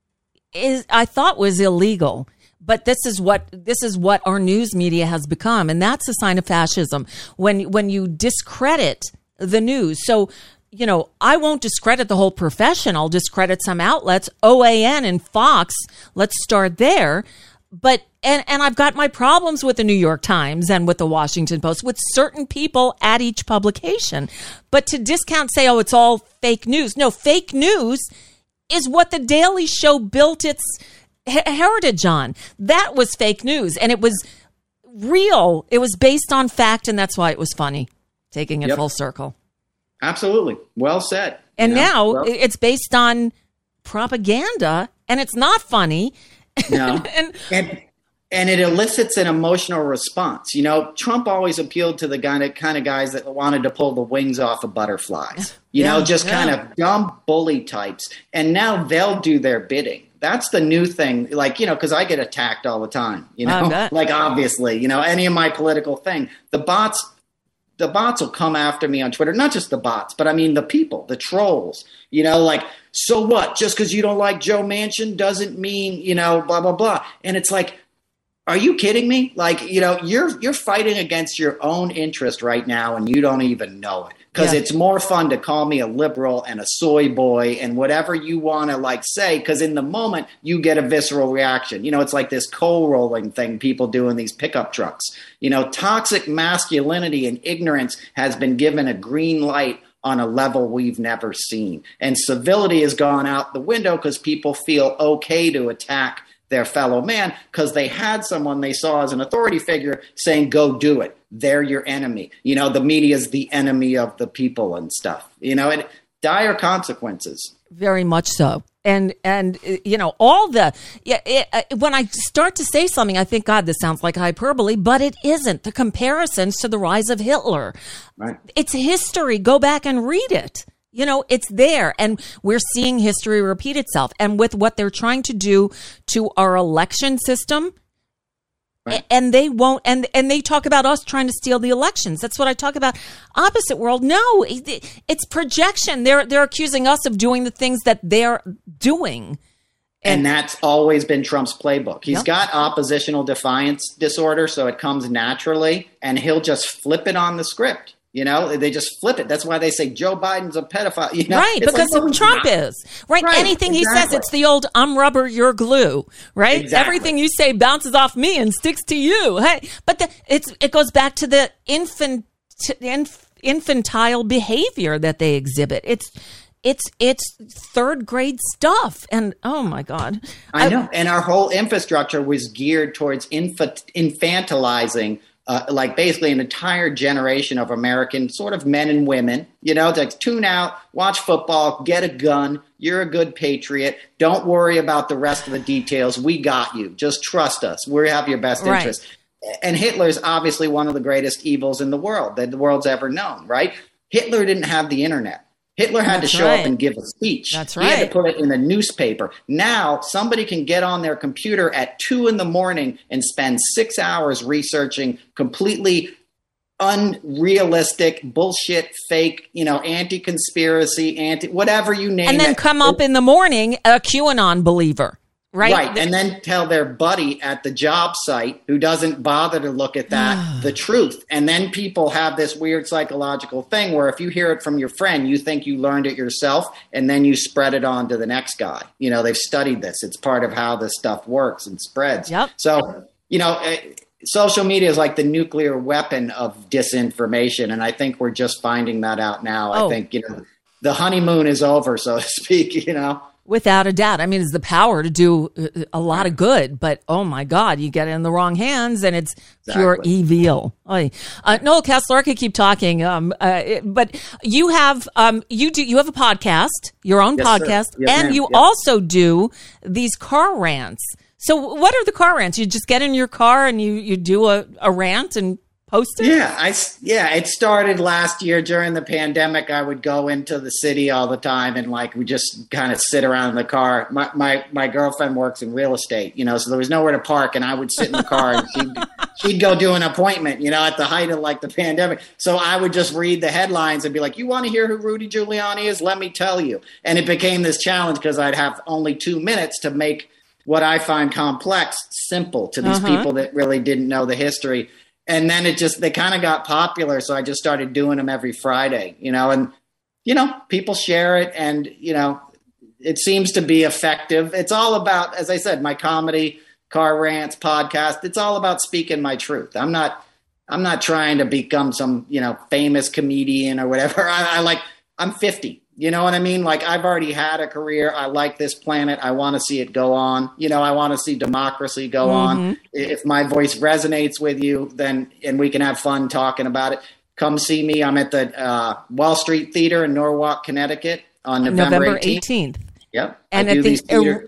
I thought was illegal. But this is what our news media has become, and that's a sign of fascism. When you discredit the news, so I won't discredit the whole profession. I'll discredit some outlets, OAN and Fox. Let's start there. But and I've got my problems with the New York Times and with the Washington Post, with certain people at each publication. But to discount, say, oh, it's all fake news. No, fake news is what the Daily Show built its heritage on. That was fake news, and it was real. It was based on fact, and that's why it was funny, taking it full circle. Absolutely. Well said. And now it's based on propaganda, and it's not funny. No. and it elicits an emotional response. Trump always appealed to the kind of guys that wanted to pull the wings off of butterflies, kind of dumb bully types. And now they'll do their bidding. That's the new thing, because I get attacked all the time, obviously, any of my political thing. The bots will come after me on Twitter, not just the bots, but I mean the people, the trolls, so what? Just because you don't like Joe Manchin doesn't mean, blah, blah, blah. And it's like, are you kidding me? You're fighting against your own interest right now, and you don't even know it. Because it's more fun to call me a liberal and a soy boy and whatever you want to say, because in the moment you get a visceral reaction. It's like this coal rolling thing people do in these pickup trucks. Toxic masculinity and ignorance has been given a green light on a level we've never seen. And civility has gone out the window because people feel okay to attack their fellow man because they had someone they saw as an authority figure saying, go do it. They're your enemy. The media is the enemy of the people and stuff, and dire consequences. Very much so. And when I start to say something, I think, God, this sounds like hyperbole, but it isn't. The comparisons to the rise of Hitler. Right. It's history. Go back and read it. It's there, and we're seeing history repeat itself. And with what they're trying to do to our election system, right. And they won't, and they talk about us trying to steal the elections. That's what I talk about. Opposite world. No, it's projection. They're accusing us of doing the things that they're doing. And that's always been Trump's playbook. He's got oppositional defiance disorder, so it comes naturally, and he'll just flip it on the script. They just flip it. That's why they say Joe Biden's a pedophile. Right, because Trump is. Right, anything he says, it's the old I'm rubber, you're glue. Right? Exactly. Everything you say bounces off me and sticks to you. Hey, but it goes back to the infantile behavior that they exhibit. It's third grade stuff. And oh my God. I know. And our whole infrastructure was geared towards infantilizing basically an entire generation of American sort of men and women, to tune out, watch football, get a gun. You're a good patriot. Don't worry about the rest of the details. We got you. Just trust us. We have your best interest. And Hitler's obviously one of the greatest evils in the world that the world's ever known, right? Hitler didn't have the internet. Hitler had to show up and give a speech. That's right. He had to put it in the newspaper. Now, somebody can get on their computer at 2 a.m. and spend 6 hours researching completely unrealistic, bullshit, fake, anti-conspiracy, whatever you name it. And then come up in the morning a QAnon believer. Right. And then tell their buddy at the job site who doesn't bother to look at that, the truth. And then people have this weird psychological thing where if you hear it from your friend, you think you learned it yourself, and then you spread it on to the next guy. They've studied this. It's part of how this stuff works and spreads. Yep. So, social media is like the nuclear weapon of disinformation. And I think we're just finding that out now. I think, the honeymoon is over, so to speak, Without a doubt. I mean, it's the power to do a lot of good, but oh my God, you get it in the wrong hands and it's pure evil. Noel Kessler, I could keep talking, but you have you have a podcast, your own podcast, yes, and you also do these car rants. So what are the car rants? You just get in your car and you do a rant and post it? Yeah, it started last year during the pandemic. I would go into the city all the time and we just kind of sit around in the car. My girlfriend works in real estate, so there was nowhere to park, and I would sit in the car and she'd go do an appointment, at the height of the pandemic. So I would just read the headlines and be like, you want to hear who Rudy Giuliani is? Let me tell you. And it became this challenge because I'd have only 2 minutes to make what I find complex simple to these people that really didn't know the history. And then they kind of got popular. So I just started doing them every Friday, and, people share it, and, it seems to be effective. It's all about, as I said, my comedy, car rants, podcast. It's all about speaking my truth. I'm not trying to become some, famous comedian or whatever. I'm 50. You know what I mean? I've already had a career. I like this planet. I want to see it go on. I want to see democracy go on. If my voice resonates with you, and we can have fun talking about it, come see me. I'm at the Wall Street Theater in Norwalk, Connecticut on November 18th. Yep. And at the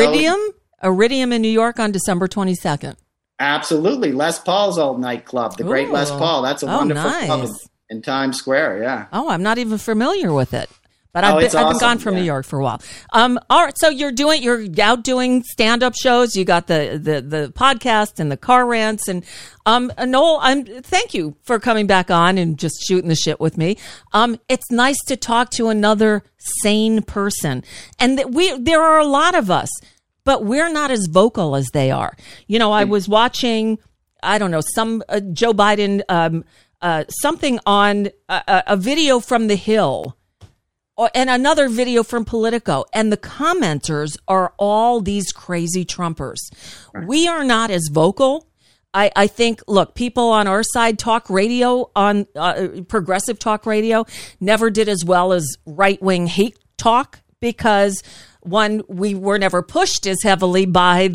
Iridium in New York on December 22nd. Absolutely. Les Paul's old nightclub, the Great Les Paul. That's a wonderful club in Times Square. Yeah. Oh, I'm not even familiar with it. But I've been gone from New York for a while. All right, so you're out doing stand-up shows. You got the podcast and the car rants. And Noel, thank you for coming back on and just shooting the shit with me. It's nice to talk to another sane person, and there are a lot of us, but we're not as vocal as they are. I was watching, I don't know, some Joe Biden, something on a video from The Hill. And another video from Politico, and the commenters are all these crazy Trumpers. Right. We are not as vocal. I think, look, people on our side, talk radio, on progressive talk radio, never did as well as right-wing hate talk because, one, we were never pushed as heavily by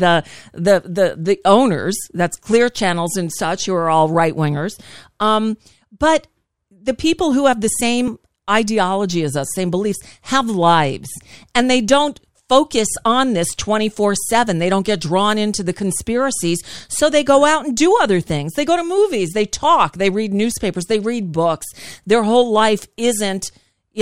the owners, that's Clear Channels and such, who are all right-wingers. But the people who have the same ideology as us, same beliefs, have lives, and they don't focus on this 24/7. They don't get drawn into the conspiracies, so they go out and do other things. They go to movies, they talk, they read newspapers, they read books. Their whole life isn't,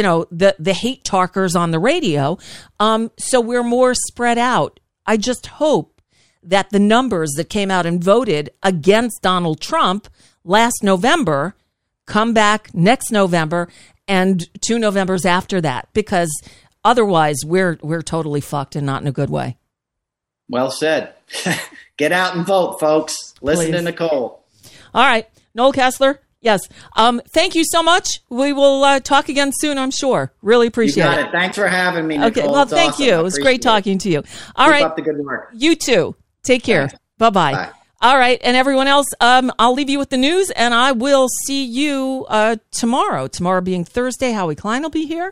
the hate talkers on the radio. So we're more spread out. I just hope that the numbers that came out and voted against Donald Trump last November come back next November and 2 Novembers after that, because otherwise we're totally fucked and not in a good way. Well said. Get out and vote, folks. Listen to Nicole. All right. Noel Casler. Yes. Thank you so much. We will talk again soon, I'm sure. Really appreciate it. You got it. Thanks for having me, Nicole. Okay. Well, thank you. It was great talking to you. All right. Keep up the good work. You too. Take care. Bye-bye. Bye. All right. And everyone else, I'll leave you with the news, and I will see you tomorrow. Tomorrow being Thursday, Howie Klein will be here.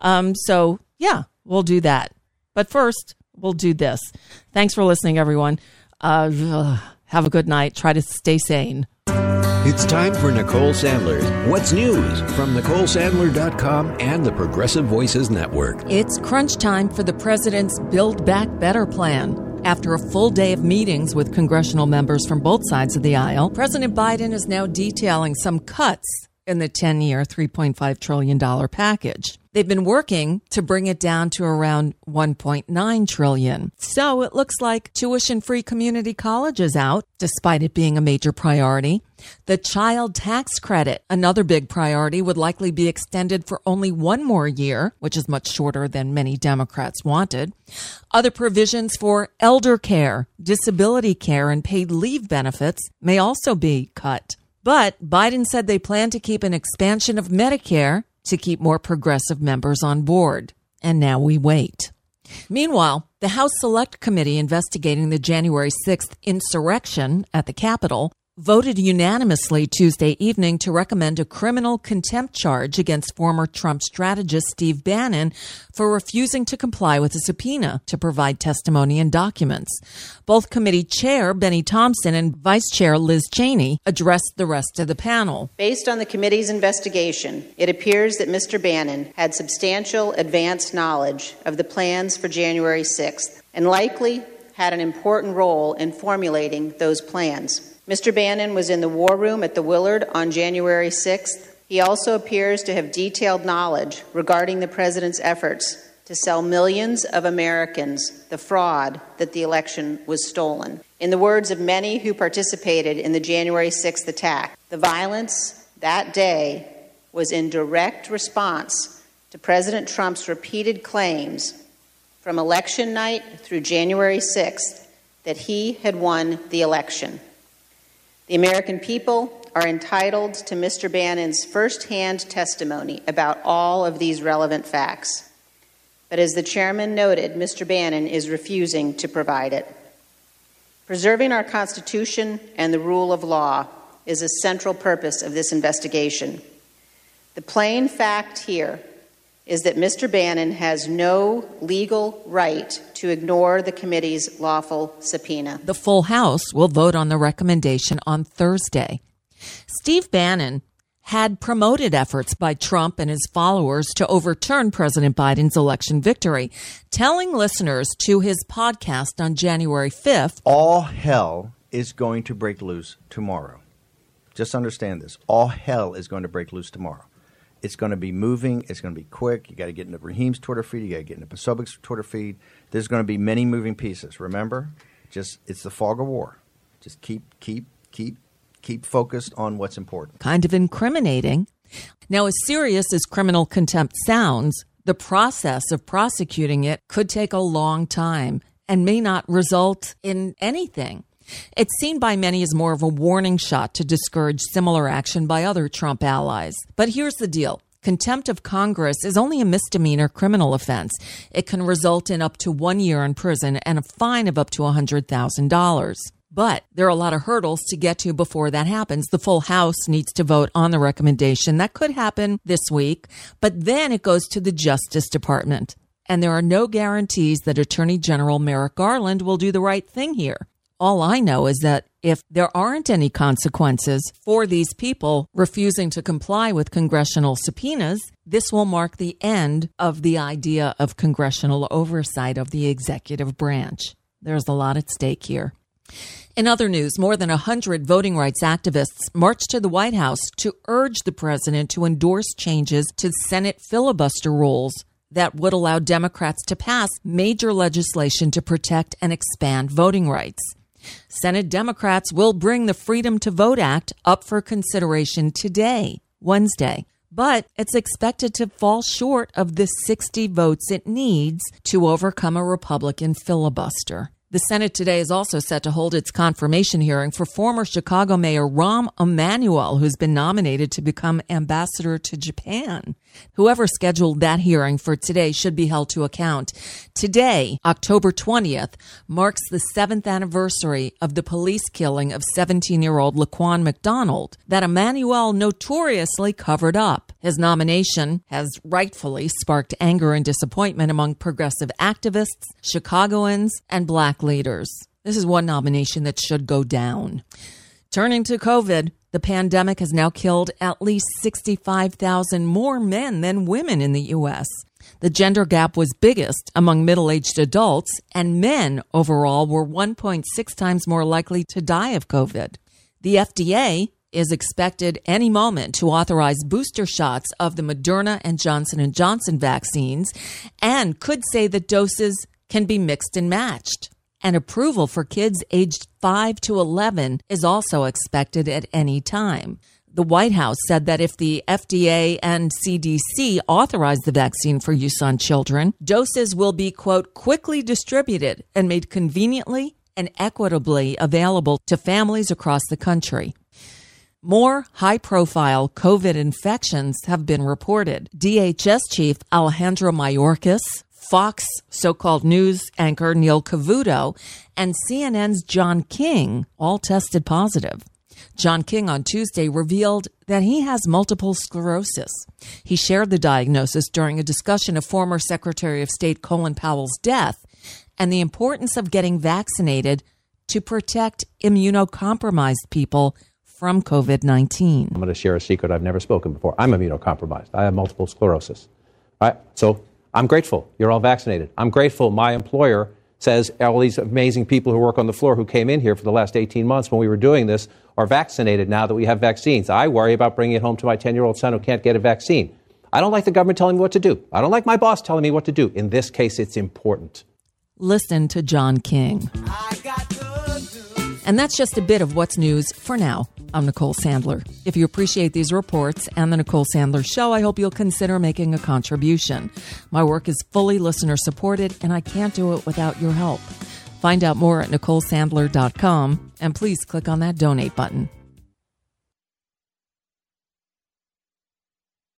So, yeah, we'll do that. But first, we'll do this. Thanks for listening, everyone. Have a good night. Try to stay sane. It's time for Nicole Sandler's What's News from NicoleSandler.com and the Progressive Voices Network. It's crunch time for the president's Build Back Better plan. After a full day of meetings with congressional members from both sides of the aisle, President Biden is now detailing some cuts in the 10-year, $3.5 trillion package. They've been working to bring it down to around $1.9 trillion. So it looks like tuition-free community college is out, despite it being a major priority. The child tax credit, another big priority, would likely be extended for only 1 more year, which is much shorter than many Democrats wanted. Other provisions for elder care, disability care, and paid leave benefits may also be cut. But Biden said they plan to keep an expansion of Medicare to keep more progressive members on board. And now we wait. Meanwhile, the House Select Committee investigating the January 6th insurrection at the Capitol voted unanimously Tuesday evening to recommend a criminal contempt charge against former Trump strategist Steve Bannon for refusing to comply with a subpoena to provide testimony and documents. Both committee chair Benny Thompson and vice chair Liz Cheney addressed the rest of the panel. Based on the committee's investigation, it appears that Mr. Bannon had substantial advanced knowledge of the plans for January 6th and likely had an important role in formulating those plans. Mr. Bannon was in the war room at the Willard on January 6th. He also appears to have detailed knowledge regarding the president's efforts to sell millions of Americans the fraud that the election was stolen. In the words of many who participated in the January 6th attack, the violence that day was in direct response to President Trump's repeated claims from election night through January 6th that he had won the election. The American people are entitled to Mr. Bannon's firsthand testimony about all of these relevant facts. But as the chairman noted, Mr. Bannon is refusing to provide it. Preserving our Constitution and the rule of law is a central purpose of this investigation. The plain fact here is that Mr. Bannon has no legal right to ignore the committee's lawful subpoena. The full House will vote on the recommendation on Thursday. Steve Bannon had promoted efforts by Trump and his followers to overturn President Biden's election victory, telling listeners to his podcast on January 5th, all hell is going to break loose tomorrow. Just understand this. All hell is going to break loose tomorrow. It's going to be moving. It's going to be quick. You got to get into Raheem's Twitter feed. You got to get into Posobiec's Twitter feed. There's going to be many moving pieces. Remember, it's the fog of war. Just keep focused on what's important. Kind of incriminating. Now, as serious as criminal contempt sounds, the process of prosecuting it could take a long time and may not result in anything. It's seen by many as more of a warning shot to discourage similar action by other Trump allies. But here's the deal. Contempt of Congress is only a misdemeanor criminal offense. It can result in up to 1 year in prison and a fine of up to $100,000. But there are a lot of hurdles to get to before that happens. The full House needs to vote on the recommendation. That could happen this week, but then it goes to the Justice Department. And there are no guarantees that Attorney General Merrick Garland will do the right thing here. All I know is that if there aren't any consequences for these people refusing to comply with congressional subpoenas, this will mark the end of the idea of congressional oversight of the executive branch. There's a lot at stake here. In other news, more than 100 voting rights activists marched to the White House to urge the president to endorse changes to Senate filibuster rules that would allow Democrats to pass major legislation to protect and expand voting rights. Senate Democrats will bring the Freedom to Vote Act up for consideration today, Wednesday, but it's expected to fall short of the 60 votes it needs to overcome a Republican filibuster. The Senate today is also set to hold its confirmation hearing for former Chicago Mayor Rahm Emanuel, who's been nominated to become ambassador to Japan. Whoever scheduled that hearing for today should be held to account. Today, October 20th, marks the 7th anniversary of the police killing of 17-year-old Laquan McDonald that Emanuel notoriously covered up. His nomination has rightfully sparked anger and disappointment among progressive activists, Chicagoans, and Black leaders. This is one nomination that should go down. Turning to COVID, the pandemic has now killed at least 65,000 more men than women in the U.S. The gender gap was biggest among middle-aged adults, and men overall were 1.6 times more likely to die of COVID. The FDA is expected any moment to authorize booster shots of the Moderna and Johnson & Johnson vaccines and could say that doses can be mixed and matched. And approval for kids aged 5 to 11 is also expected at any time. The White House said that if the FDA and CDC authorize the vaccine for use on children, doses will be, quote, quickly distributed and made conveniently and equitably available to families across the country. More high-profile COVID infections have been reported. DHS Chief Alejandro Mayorkas, Fox so-called news anchor Neil Cavuto, and CNN's John King all tested positive. John King on Tuesday revealed that he has multiple sclerosis. He shared the diagnosis during a discussion of former Secretary of State Colin Powell's death and the importance of getting vaccinated to protect immunocompromised people from COVID-19. I'm going to share a secret I've never spoken before. I'm immunocompromised. I have multiple sclerosis. All right? So I'm grateful you're all vaccinated. I'm grateful my employer says all these amazing people who work on the floor who came in here for the last 18 months when we were doing this are vaccinated now that we have vaccines. I worry about bringing it home to my 10-year-old son who can't get a vaccine. I don't like the government telling me what to do. I don't like my boss telling me what to do. In this case, it's important. Listen to John King. And that's just a bit of what's news for now. I'm Nicole Sandler. If you appreciate these reports and the Nicole Sandler Show, I hope you'll consider making a contribution. My work is fully listener-supported, and I can't do it without your help. Find out more at NicoleSandler.com, and please click on that donate button.